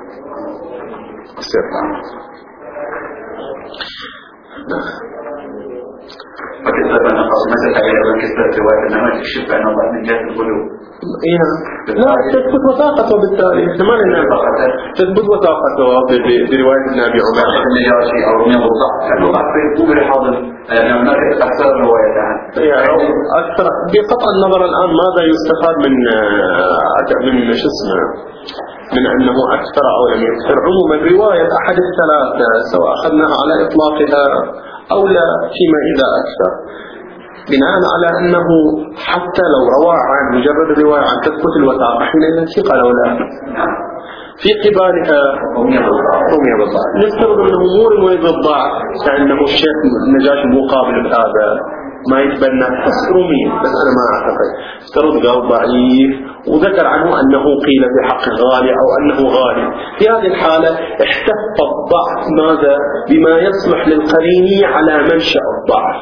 استرسع فكتب أن قصمتك إلى ابن كثرة رواية إنما تكشف أنه بعد من جهة الغلو. إيه لا تثبت وثاقته بالتالي احتمال أن تثبت وثاقته برواية النبي عمر النجاشي أو من الضعف كانوا أكثر كبر حاضر لأن هناك أكثر رواية أكثر بقطع النظر الآن ماذا يستفاد من من شو اسمه من أنه أكثر أو لم يكثر. عموما رواية أحد الثلاثة سواء أخذناها على إطلاقها أو لا فيما إذا أكثر بناء على أنه حتى لو روى عن مجرد رواية عن تثبت الوثاقة حينئذ ثقة لو لا في قبالها رمي بالضعف. نفترض أنه مو رمي بالضعف كأنه الشيخ النجاشي مقابل بهذا ما يتبنى بس رمي بس أنا ما أعتقد. افترض قال ضعيف وذكر عنه أنه قيل في حق غالي أو أنه غالي. في هذه الحالة احتف الضعف ماذا بما يصلح للقريني على منشأ الضعف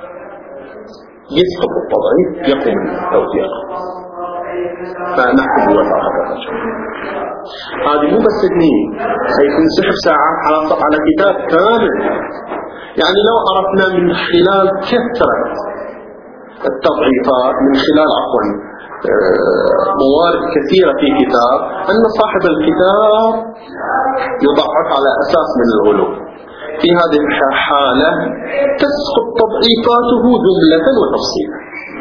يسقط الضعيف يقوم التوثيق فنحكم وثاقة. هذه مو بس اثنين هي تنسحب ساعات حاصل على كتاب كامل. يعني لو عرفنا من خلال كثرة التضعيفات من خلال عفوا موارد كثيرة في كتاب أن صاحب الكتاب يضعف على أساس من الغلو. في هذه الحالة تسقط تضعيفاته جملة وتفصيلا.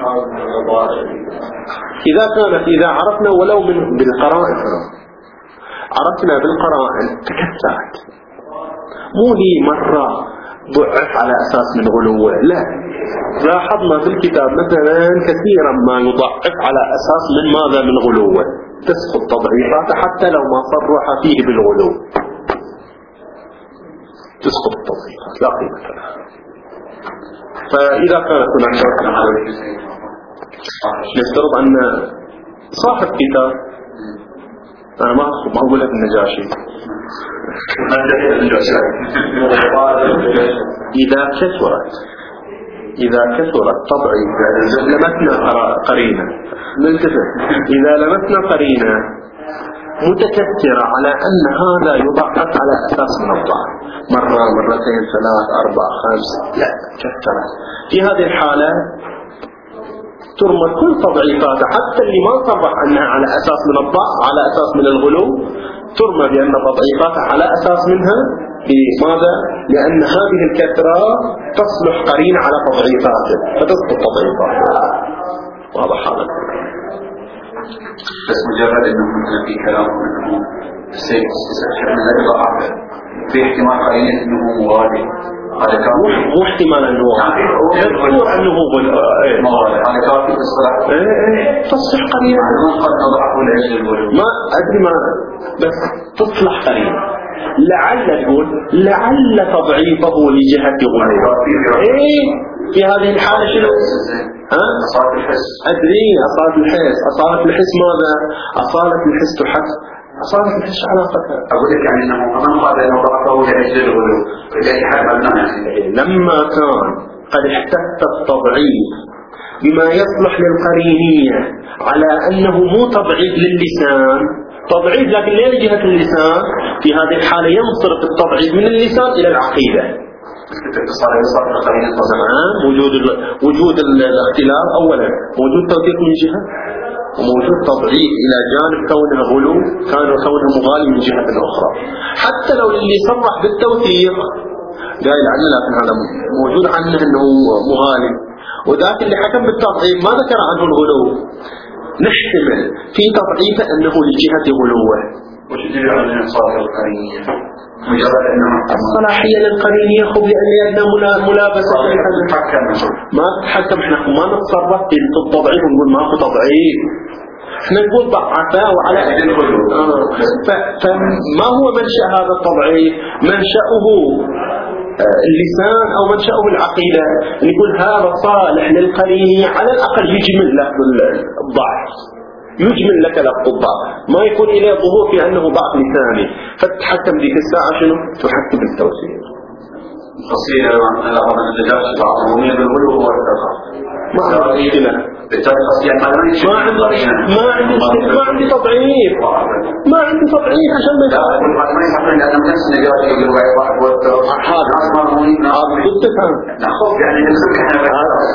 إذا كانت إذا عرفنا ولو من بالقرائن عرفنا بالقرائن تكثرت مو لي مرة ضعف على أساس من غلوه لا لاحظنا في الكتاب مثلا كثيرا ما يضعف على أساس من ماذا من غلوه تسقط تضعيفات حتى لو ما صرح فيه بالغلو تسقط التضعيفات لا قيمة لها. فإذا كانت هناك نفترض أن صاحب كتاب أنا ما ما أقول لك النجاشي إذا كثرت إذا كثرت تضعيف لمسنا قرينة ننتبه إذا لمسنا قرينة متكثرة على أن هذا يضعف على أساس من الضعف مرة مرتين ثلاث أربع خمس لا كثرت. في هذه الحالة ترمى كل تضعيفاتها حتى اللي ما صرح أنها على أساس من الضعف على أساس من الغلو ترمى بأن تضعيفاتها على أساس منها لماذا؟ لأن هذه الكثرة تصلح قرين على تضعيفاته فتسقط تضعيفاته. واضح هذا بس مجرد أنه مثلا في كلام أنه السيد استشهد من هذه الضعف في احتمال قرينة أنه مغادي هذا كان مو احتمال أنه يذكر أنه مغادي هذا كافي تصلح تصلح قرينة ما قد أضعفه لأجل الغلو ما أدري ما بس تصلح قرينة لعل تقول لعل تضعيفه لجهة غلو إيه في هذه الحالة شنو؟ ها؟ أصالة الحس أدري أصالة الحس أصالة الحس ماذا؟ أصالة الحس تحس أصالة الحس علاقتها أقول لك يعني أنه أمام قال أنه ضعفه لأجل الغلو لأي حد أبنى يعني لما كان قد احتفت التضعيف بما يصلح للقرينية على أنه مو تضعيف للسان تضعيف لكن لا لجهة اللسان في هذه الحالة ينصرف التضعيف من اللسان إلى العقيدة. وجود وجود الاختلاف أولا وجود توثيق من جهة وموجود تضعيف إلى جانب كونه غلو كان كونه مغالي من جهة أخرى حتى لو اللي صرح بالتوثيق قال عنه لكن هذا موجود عنه أنه مغالي وذاك اللي حكم بالتضعيف ما ذكر عنه الغلو نحتمل في تضعيف أنه لجهة غلوه. وش يدل على الصلاحية القرينية؟ مجرد أنه الصلاحية للقرينية خب لأن يدنا ملابسة ما تتحكم احنا ما نتصرف في التضعيف ونقول ما هو تضعيف احنا نقول ضعفاء وعلى أهل الغلو آه. فما هو منشأ هذا التضعيف؟ منشأه اللسان أو منشأه العقيدة نقول هذا صالح للقرينية على الأقل يجمل لفظ الضعف يجمل لك لفظ الضعف ما يكون إليه ظهور في أنه ضعف لساني فتتحكم ذيك الساعة شنو؟ تحكم التوسيع خاصية الأمر النجاش بعض المؤمنين بالغلو هو الأخر ما عندي مشكلة ما عندي ما عندي ما عندي تضعيف ما عندي تضعيف عشان ما ما يفهمون لأن نفس النجاش يقول واحد واحد هذا هذا بالتفهم نخوف يعني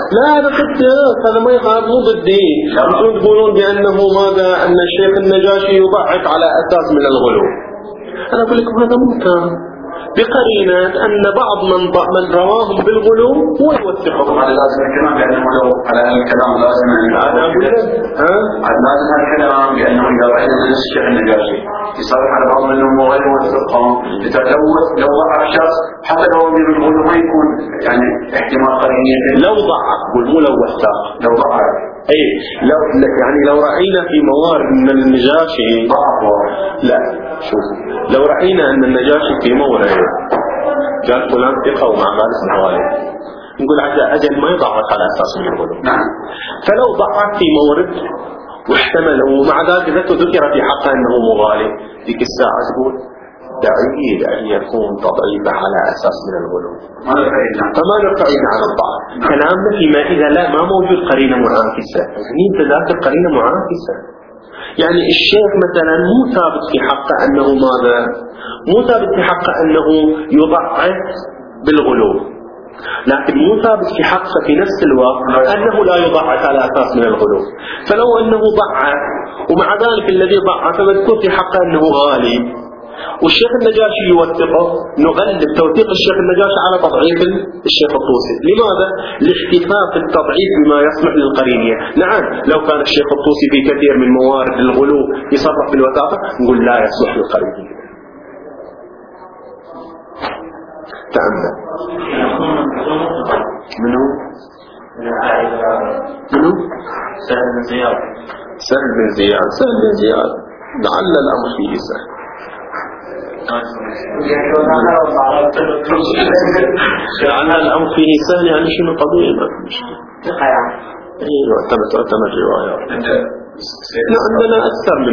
لا هذا خداع، هذا ما يخالف، مو بالدين. انتم تقولون بأنه ماذا أن الشيخ النجاشي يضحك على أساس من الغلو. أنا أقول لكم هذا ممكن بقرينة أن بعض من من رواهم بالغلو هو يوثقهم. هذا لازم الكلام بأنه لو على الكلام لازم أنا أقول لك ها لازم الكلام بأنه إذا رأينا نفس الشيخ النجاشي يصرح على بعض منهم وغير موثقهم، لو لو ضعف شخص حتى لو بالغلو ما يكون يعني احتمال قريني. لو ضعف قول مو لو وثق، لو ضعف أي لو يعني لو رأينا في موارد من النجاشي ضعف. لا شوف، لو رأينا أن النجاشي في مورد قال فلان ثقة ومع ذلك مغالب، نقول عجل أجل ما يضعف على أساس من الغلو. نعم. فلو ضعف في مورد واحتمل ومع ذلك ذكر في حقه أنه مغالب، ذيك الساعة تقول بعيد أن يكون تضعيفه على أساس من الغلو، فما نرفعين عن الضعف. كلامنا فيما إذا لا ما موجود قرينة معاكسة، يعني أنت ذاكر قرينة معاكسة. يعني الشيخ مثلا مو ثابت في حقه أنه ماذا؟ مو ثابت في حقه أنه يضعف بالغلو، لكن مو ثابت في حقه في نفس الوقت أنه لا يضعف على أساس من الغلو. فلو أنه ضعف ومع ذلك الذي ضعف مذكور في حقه أنه غالي والشيخ النجاشي يوثقه، نغلب توثيق الشيخ النجاشي على تضعيف الشيخ الطوسي. لماذا؟ لاحتفاظ التضعيف بما يصلح للقرينية. نعم لو كان الشيخ الطوسي في كثير من موارد الغلو يصرح بالوثاقة نقول لا يصلح للقرينية. تأمل منو؟ منو؟ سهل بن زياد. سهل بن زياد. سهل بن زياد لعل الأمر فيه سهل. لعل الأمر فيه سهل يعني شنو قضية ما في مشكلة. ايوه اعتمد اعتمد روايات. عندنا أكثر من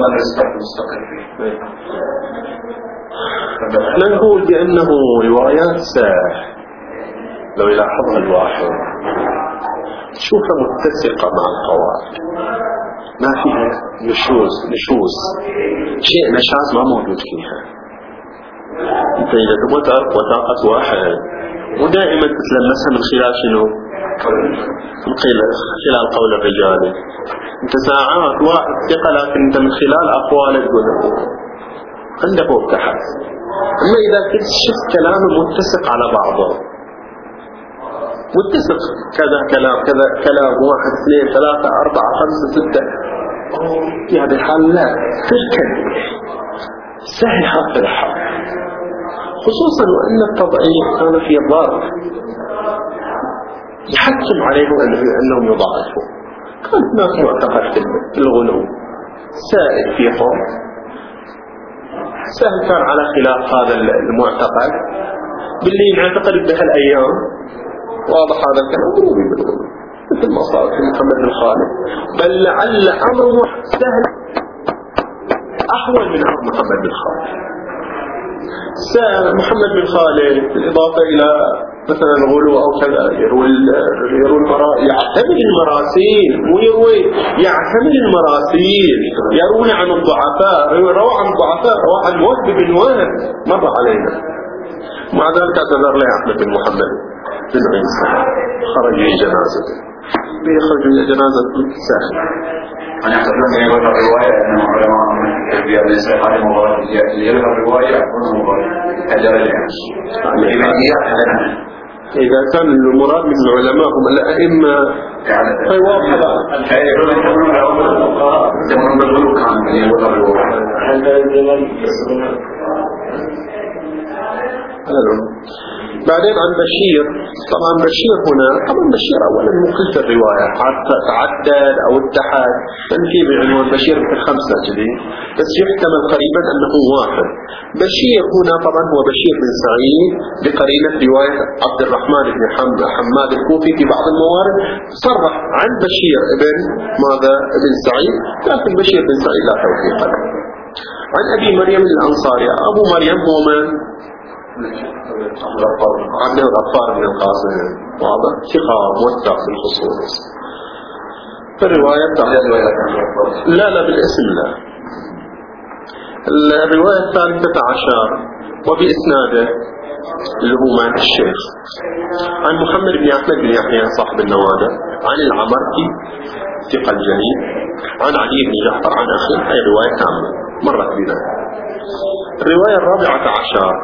نقول بأنه روايات سهل لو يلاحظها الواحد تشوفها متسقة مع القواعد، ما فيها نشوز نشوز شيء نشاز ما موجود فيها. انت اذا تبغى تعرف وثاقة واحد ودائما تتلمسها من خلال شنو؟ من خلال قول الرجال. انت ساعات واحد ثقة لكن انت من خلال اقواله تقول عندك وابتحث. اما اذا كنت شفت كلامه متسق على بعضه، متسق كذا كلام كذا كلام واحد اثنين ثلاثة أربعة خمسة ستة، في هذه الحال لا تركن سهل حق الحق، خصوصا وأن التضعيف كان في ضرر يحكم عليهم أنهم يضاعفوا. كانت ناس معتقد في الغلو سائد فيهم، سهل كان على خلاف هذا المعتقد باللي نعتقد بهالأيام. واضح هذا الكلام ضروري بالغلو مثل ما صار في محمد بن خالد، بل لعل أمر سهل أحول من أمر محمد بن خالد. محمد بن خالد بالإضافة إلى مثلا الغلو أو كذا يروي يروي المراسيل، يعتمد المراسيل مو يروي يعتمد المراسيل، يروون عن الضعفاء، روى عن الضعفاء، روى عن وهب بن وهب مر علينا. مع ذلك اعتذر له أحمد بن محمد بن عيسى خرج في جنازته، بيخرج من جنازة سهل. أنا أعتقد أن يقول الرواية أن علماء في هذا السؤال المغارب يقول الرواية يكون مغارب أجل إذا كان المراد من العلماء هم الأئمة فواضح بعدين عن بشير. طبعا بشير هنا طبعا بشير أولا مخلف الرواية حتى تعدد أو اتحد، لأن في بعنوان بشير في الخمسة جدي، بس يحتمل قريبا أنه واحد. بشير هنا طبعا هو بشير بن سعيد بقرينة رواية عبد الرحمن بن حماد الكوفي في بعض الموارد صرح عن بشير ابن ماذا ابن سعيد، لكن بشير بن سعيد لا توثيق له. عن أبي مريم الأنصاري. أبو مريم هو من؟ عبد الغفار بن القاسم، واضح ثقة موثق في الخصوص. فالرواية لا لا بالاسم لا. الرواية الثالثة عشر وبإسناده اللي هو من الشيخ. عن محمد بن أحمد بن يحيى صاحب النوادر، عن العمركي ثقة الجليل، عن علي بن جعفر عن أخيه. هي رواية كاملة مرت بنا. الرواية الرابعة عشر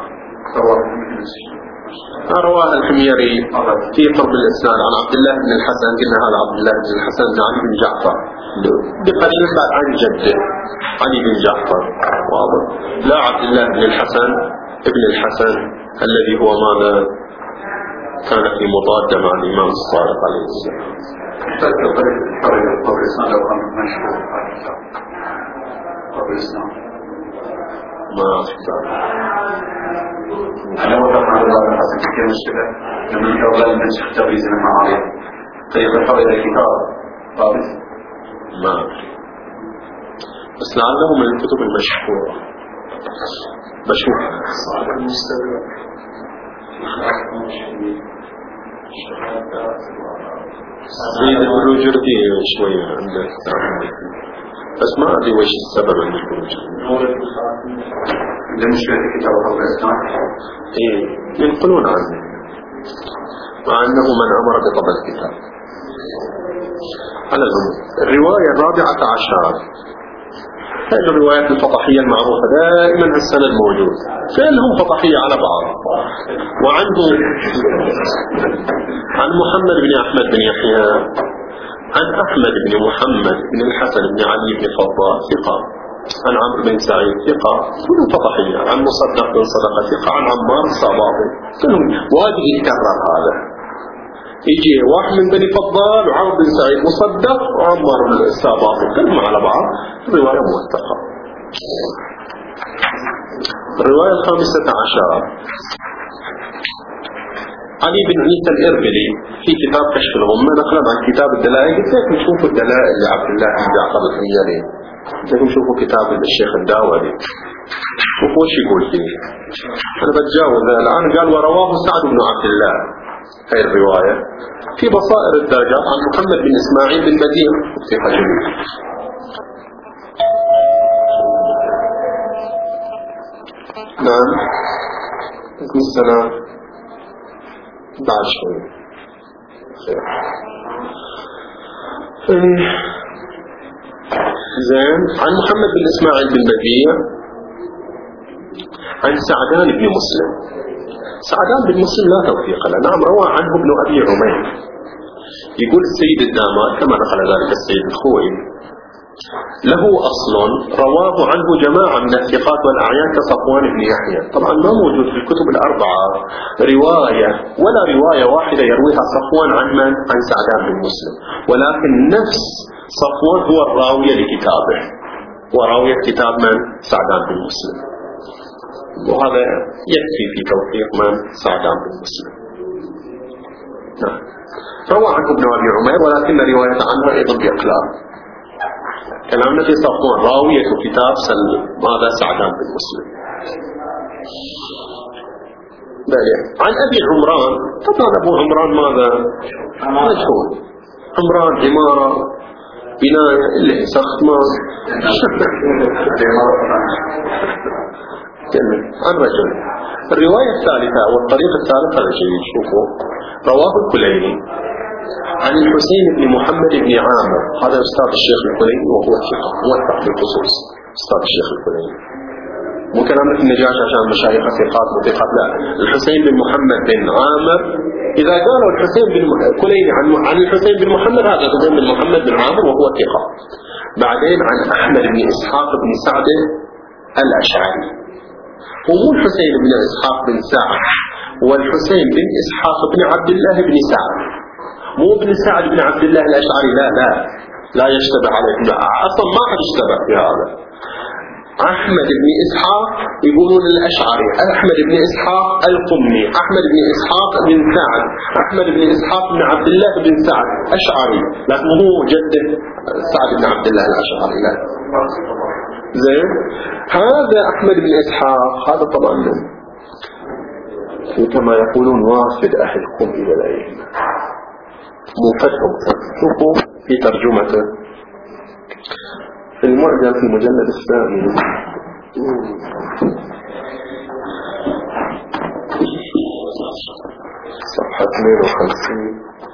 رواها الحميري في قرب الإسناد عن عبد الله بن الحسن. قلنا هذا عبد الله بن الحسن بن علي بن جعفر بقليل بعد عن جده علي بن جعفر، واضح؟ لا عبد الله بن الحسن ابن الحسن الذي هو ماذا كان في مضادة مع الإمام الصادق عليه السلام. ما أفتح أنا وضع عن الله الحسن كثير مشكلة لما يقول المنشخ تغيز من معارض طيب الحرية الكتاب ضابط ما بس لعله من الكتب المشهورة بشوفها صعب المستدرك سيد البروجردي شوية عنده كتاب بس ما أدري وش السبب عند البروجردي. لمشكلة الكتاب قبل الإسلام إيه ينقلون عنه مع أنه من أمر بطبع الكتاب. على العموم الرواية الرابعة عشر هذه الروايات الفطحية المعروفة دائما السند موجود كلهم فطحية على بعض. وعنده عن محمد بن أحمد بن يحيى عن أحمد بن محمد بن الحسن بن علي بن فضال ثقة، عن عمرو بن سعيد ثقة كلهم فطحية، عن مصدق بن صدقة ثقة، عن عمار الصباطي كلهم واجب يتكرر. هذا يجي واحد من بني فضال وعمرو بن سعيد مصدق وعمار الصباطي كلهم على بعض رواية موثقة. الرواية الخامسة عشر علي بن عيسى الإربلي في كتاب كشف الغمة نقلا عن كتاب الدلائل. قلت لكم شوفوا الدلائل لعبد الله بن جعفر الحميري، قلت لكم شوفوا كتاب الشيخ الداودي شوفوا وش يقول فيه. أنا بتجاوز الآن. قال ورواه سعد بن عبد الله هاي الرواية في بصائر الدرجات عن محمد بن إسماعيل بن بديع في حجمه. نعم عليكم السلام. بعد شوي زين. عن محمد بن إسماعيل بن بديع عن سعدان بن مسلم. سعدان بن مسلم لا توثيق له، نعم روى عنه ابن أبي عمير. يقول السيد الدامات كما نقل ذلك السيد الخوئي له أصل رواه عنه جماعة من الثقات والأعيان كصفوان بن يحيى. طبعا ما موجود في الكتب الأربعة رواية ولا رواية واحدة يرويها صفوان عن من؟ عن سعدان بن مسلم، ولكن نفس صفوان هو الراوية لكتابه وراوية كتاب من؟ سعدان بن مسلم، وهذا يكفي في توثيق من؟ سعدان بن مسلم. نعم روى عنه ابن أبي عمير ولكن رواية عنه أيضا بإقلال. كلامنا في صفوان راوية كتاب سل ماذا؟ سعدان بن مسلم. عن أبي عمران. طبعا أبو عمران ماذا؟ مجهول. عمران عمارة بناية اللي سخمة عن رجل. الرواية الثالثة والطريقة الثالثة هذا شيء شوفوا رواه الكليني عن الحسين بن محمد بن عامر. هذا أستاذ الشيخ الكليني وهو ثقة موثق بالخصوص أستاذ الشيخ الكليني. مو كلامنا في النجاش عشان مشايخ ثقات وثقات، لا. الحسين بن محمد بن عامر إذا قالوا الحسين بن الكليني عن عن الحسين بن محمد هذا الحسين بن محمد بن عامر وهو ثقة. بعدين عن أحمد بن إسحاق بن سعد الأشعري. ومو الحسين بن إسحاق بن سعد والحسين بن إسحاق بن عبد الله بن سعد، مو ابن سعد بن عبد الله الأشعري، لا لا لا يشتبه عليه، لا أصلا ما حد يشتبه في هذا. أحمد بن إسحاق يقولون الأشعري، أحمد بن إسحاق القمي، أحمد بن إسحاق بن سعد، أحمد بن إسحاق بن عبد الله بن سعد أشعري، لكن هو جده سعد بن عبد الله الأشعري، لا. زين. هذا أحمد بن إسحاق هذا طبعا كما يقولون وافد أهل قم إلى الأيام، مفتهم. شوفوا في ترجمته في المعجم في المجلد الثاني صفحة اثنين وخمسين.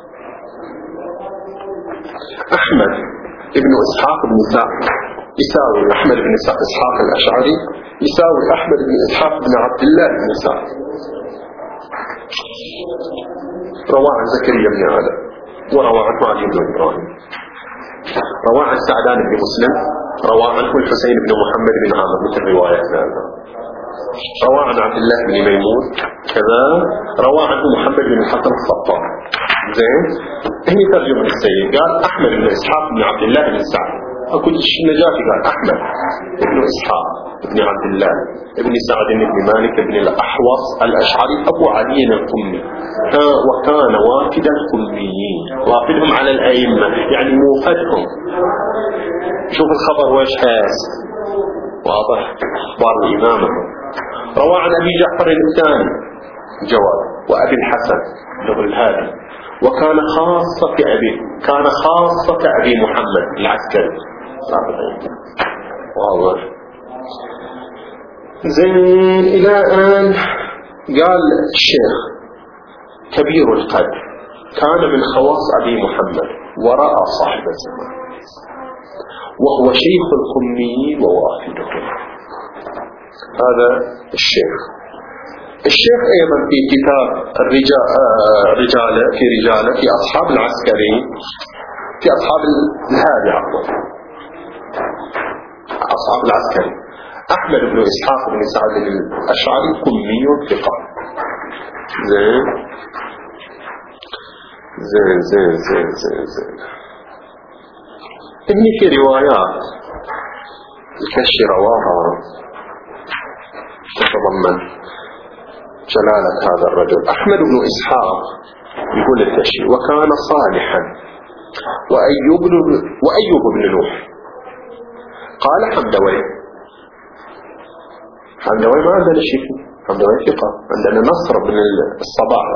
أحمد ابن إسحاق بن سعد يساوي أحمد بن إسحاق الأشعري يساوي أحمد بن إسحاق بن عبد الله بن سعد. روى عن زكريا بن آدم وروى عنه علي بن إبراهيم، روى عن سعدان بن مسلم، روى عنه الحسين بن محمد بن عامر مثل رواية هذا، روى عن عبد الله بن ميمون كذا، روى عنه محمد بن الحسن الخطاب. زين هي ترجمة السيد قال أحمد بن إسحاق بن عبد الله بن سعد، أقول النجاتي قال أحمد بن إسحاق بن عبد الله بن سعد بن مالك بن الأحوص الأشعري أبو علي القمي، وكان وافد القميين، وافدهم على الأئمة يعني موفدهم. شوف الخبر وإيش حاس واضح أخبار الإمامة. روى عن أبي جعفر الثاني جواب وأبي الحسن بن الهادي، وكان خاصة أبي كان خاصة أبي محمد العسكري. واضح. زين إلى الآن قال الشيخ كبير القدر كان من خواص أبي محمد ورأى صاحب الزمان، وهو شيخ القميين ووافدهم. هذا الشيخ. الشيخ أيضا في كتاب الرجال رجالة في رجالة في أصحاب العسكري في أصحاب الهادي عفوا أصحاب العسكري أحمد بن إسحاق بن سعد الأشعري قمي ثقة. زين زين زين زين زين زين إني في روايات الكشي رواها تتضمن جلالة هذا الرجل. أحمد بن إسحاق يقول الكشي وكان صالحا وأيوب وأيوب بن نوح. قال حمدوي حمدوي ما عندنا شيء، حمدوي ثقة، عندنا نصر بن الصباح.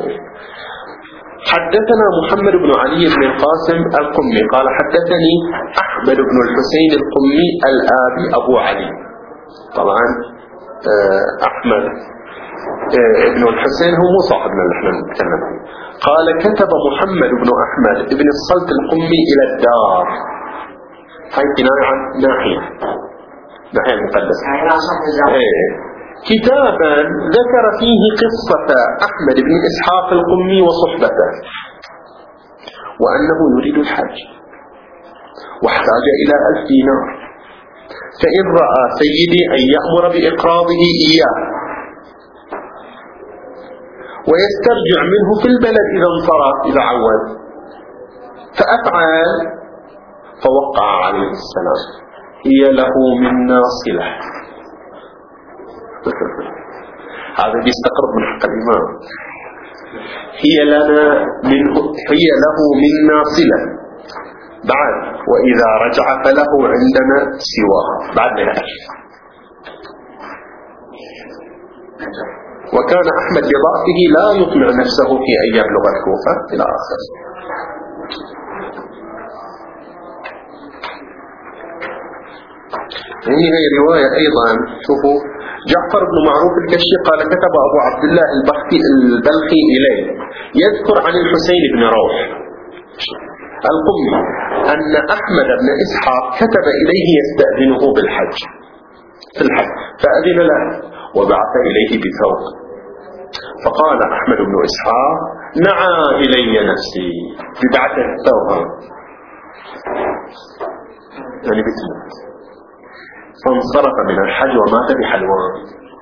حدثنا محمد بن علي بن القاسم القمي قال حدثني أحمد بن الحسين القمي الآبي أبو علي. طبعا أحمد ابن الحسين هو مو صاحبنا اللي احنا نتكلم عنه. قال كتب محمد بن أحمد ابن الصلت القمي إلى الدار، هاي كناية عن ناحية ناحية المقدسة، ايه كتابا ذكر فيه قصة أحمد بن إسحاق القمي وصحبته، وأنه يريد الحج واحتاج إلى ألف دينار، فإن رأى سيدي أن يأمر بإقراضه إياه ويسترجع منه في البلد إذا انصرف إذا عود فأفعل. فوقع عليه السلام هي له منا صلة. هذا بيستقرب من حق الإمام. هي لنا منه هي له منا صلة بعد، وإذا رجع فله عندنا سواها بعد الألف. وكان أحمد بضعفه لا يطمع نفسه في أن يبلغ الكوفة إلى آخره. هذه رواية أيضا. شوفوا جعفر بن معروف الكشي قال كتب أبو عبد الله البلخي إليه يذكر عن الحسين بن روح القمي أن أحمد بن إسحاق كتب إليه يستأذنه بالحج في الحج فأذن له وبعث إليه بثوب، فقال أحمد بن إسحاق نعى إلي نفسي ببعث الثوب يعني بثوب، فانصرف من الحج ومات بحلوان.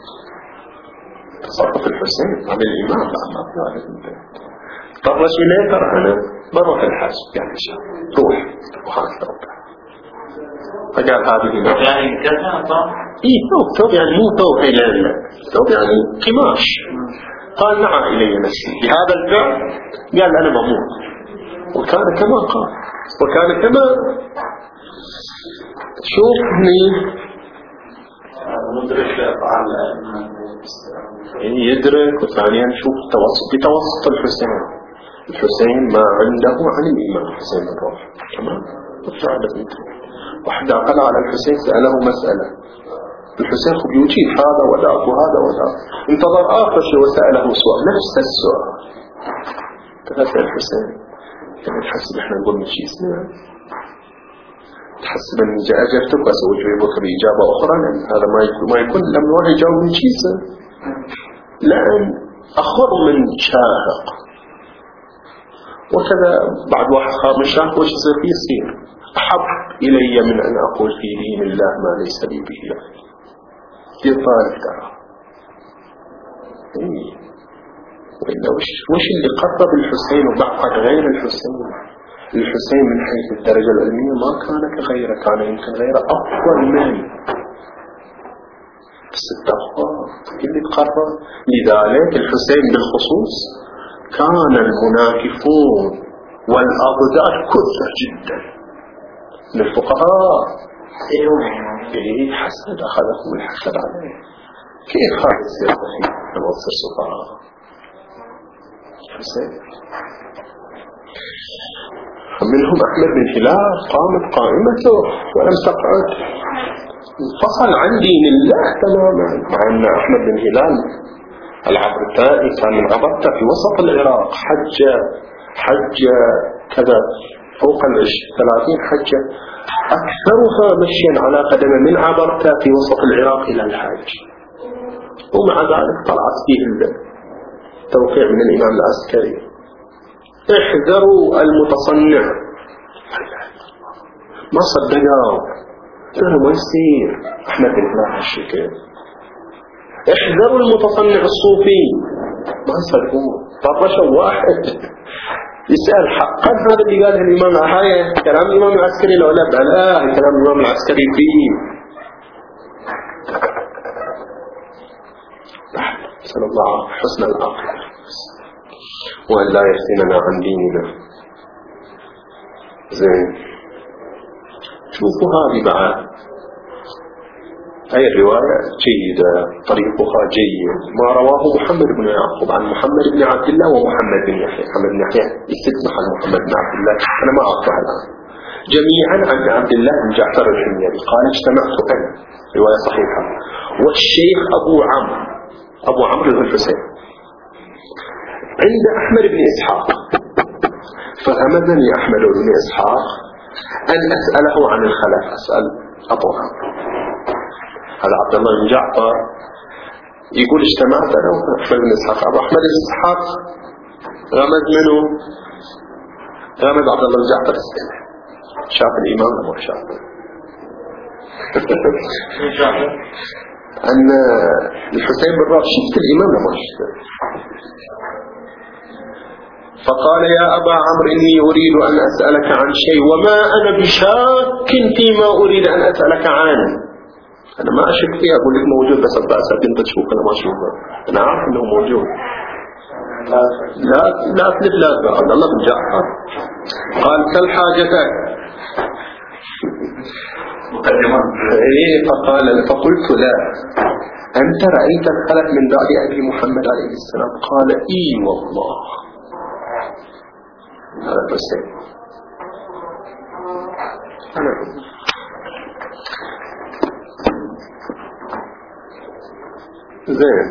تصرف الحسين عن الإمام لأما ذلك طرش إليه ترى أنا بروح الحج يعني شاء روح وخاص ربه. فقال هذه يعني كذا طب إيه ثوب ثوب يعني مو ثوب إلى ثوب يعني قماش. قال نعى إلي نفسي بهذا الفعل، قال أنا بموت. وكان كما قال وكان كما شوف هني يدرك. وثانيا شوف توسط بتوسط الحسين الحسين ما عنده عن الإمام الحسين بن روح تمام. واحد قال على الحسين سأله مسألة، الحسين خب يجيب هذا وذاك وهذا وذاك، انتظر آخر شيء وسأله سؤال نفس السؤال تغسل الحسين يعني تحسب احنا نقول من شيء اسمه تحسب ان اجابتك واسوي جوابك باجابه اخرى لان هذا ما يكون ما يكون لما واحد يجاوب من شيء لان اخر من شاهق. وكذا بعد واحد خاب من شاهق وش يصير فيه يصير احب الي من ان اقول في دين الله ما ليس لي به علم. يطالب ترى ايه وإلا وش, وش اللي قرب الحسين وبعد غير الحسين؟ الحسين من حيث الدرجة العلمية ما كان كغيره، كان يمكن غيره أفضل منه بس التخوات اللي تقرب. لذلك الحسين بالخصوص كان المناكفون والأضداد كثر جدا من الفقهاء. إيه حسد أخذهم الحسد عليه. كيف هذا السير صحيح لما تصير سفراء حسين؟ منهم أحمد بن هلال قامت قائمته ولم تقعد، انفصل عن دين الله تماما. مع أن أحمد بن هلال العبرتائي كان من عبرته في وسط العراق، حج حج كذا فوق الثلاثين حجة أكثرها مشيا على قدمه من عبرته في وسط العراق إلى الحج. ومع ذلك طلعت فيه التوقيع من الإمام العسكري احذروا المتصنع. ما صدقوا قالوا ما يصير أحمد بن هلال هالشكل. احذروا المتصنع الصوفي ما صدقوه. طرشوا واحد يسأل حقا هذا اللي قاله الإمام هاي كلام الإمام العسكري لو لا بلا كلام الإمام العسكري فيه. نسأل الله حسن العاقبة وأن لا يفتننا عن ديننا. زين شوفوا هذه بعد هاي الرواية جيدة طريقها جيد. ما رواه محمد بن يعقوب عن محمد بن عبد الله ومحمد بن يحيى. محمد بن يحيى يستثنى عن محمد بن عبد الله أنا ما أعرفها الآن. جميعا عن عبد الله بن جعفر الحميري قال اجتمعت أنا رواية صحيحة والشيخ أبو عمرو أبو عمرو بن الحسين عند أحمد بن إسحاق، فأمدني أحمد بن إسحاق أن أسأله عن الخلاف. أسأل أبو عمرو هذا عبد الله بن جعفر يقول اجتمعت أنا وأحمد بن إسحاق. أبو أحمد بن إسحاق غمز منه غمز عبد الله بن جعفر السنة شاف الإمام أبو شافه أن الحسين بن راشد شفت الإمام لما شفته. فقال يا أبا عمرو إني أريد أن أسألك عن شيء وما أنا بشاك فيما أريد أن أسألك عنه. أنا ما أشك فيه أقول لك موجود بس أبدأ أسألك أنت تشوف أنا ما أشوفه. أنا عارف أنه موجود. لا لا أتلف لا عبد الله بن جعفر قال سل حاجتك. إيه فقال فقلت لا أنت رأيت الخلف من بعد أبي محمد عليه السلام؟ قال إي والله. هذا الحسين أنا زين.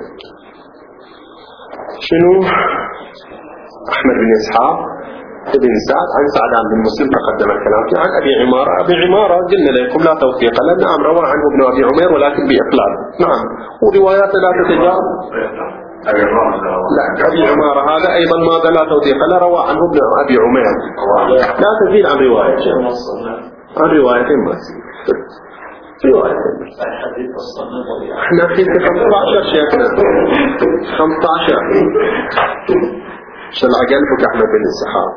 شنو أحمد بن إسحاق ابن سعد عن سعد بن مسلم تقدم الكلام فيه. عن أبي عمارة أبي عمارة قلنا لكم لا توثيق له. نعم روى عنه ابن أبي عمير ولكن بإقلال. نعم وروايات لا تتجاوز. لا أبي عمارة هذا أيضا ماذا لا توثيق له روى عنه ابن أبي عمير لا تزيد عن رواية عن روايتين بس روايتين بس. احنا في خمسة عشر شيخنا خمسة عشر شلع قلبك أحمد بن إسحاق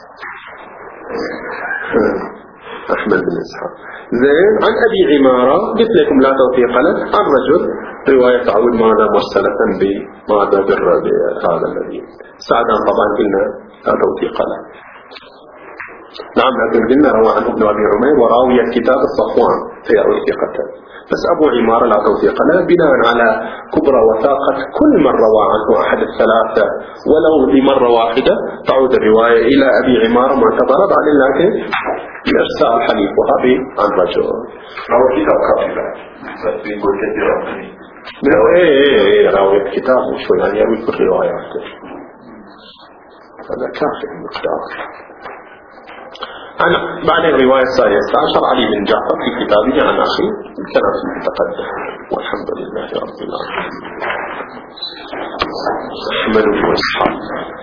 أحمد بن إسحاق. زين عن أبي عمارة قلت لكم لا توثيق له. عن رجل رواية تعود ماذا مرسلة بماذا بالرب هذا الذي سعدا طبعا قلنا لا توثيق له. نعم لكن قلنا روى عنه ابن أبي عمير وراوية كتاب الصفوان في أوثيقته. بس أبو عمارة لا توثيق له بناء على كبرى وثاقة كل من روى عنه أحد الثلاثة ولو لمرة واحدة تعود الرواية إلى أبي عمارة معتبرة بعد لكن بإرسال حليف وهابي عن رجل. هو كتاب كافي بس بيقول كثير ايه ايه ايه راوية كتاب وشو يعني يروي كل رواية هذا كافي المقدار. أنا بعدين الرواية الثالثة عشر علي بن جعفر في كتابه عن أخي الكلام فيه متقدم، والحمد لله رب العالمين. أحمد بن إسحاق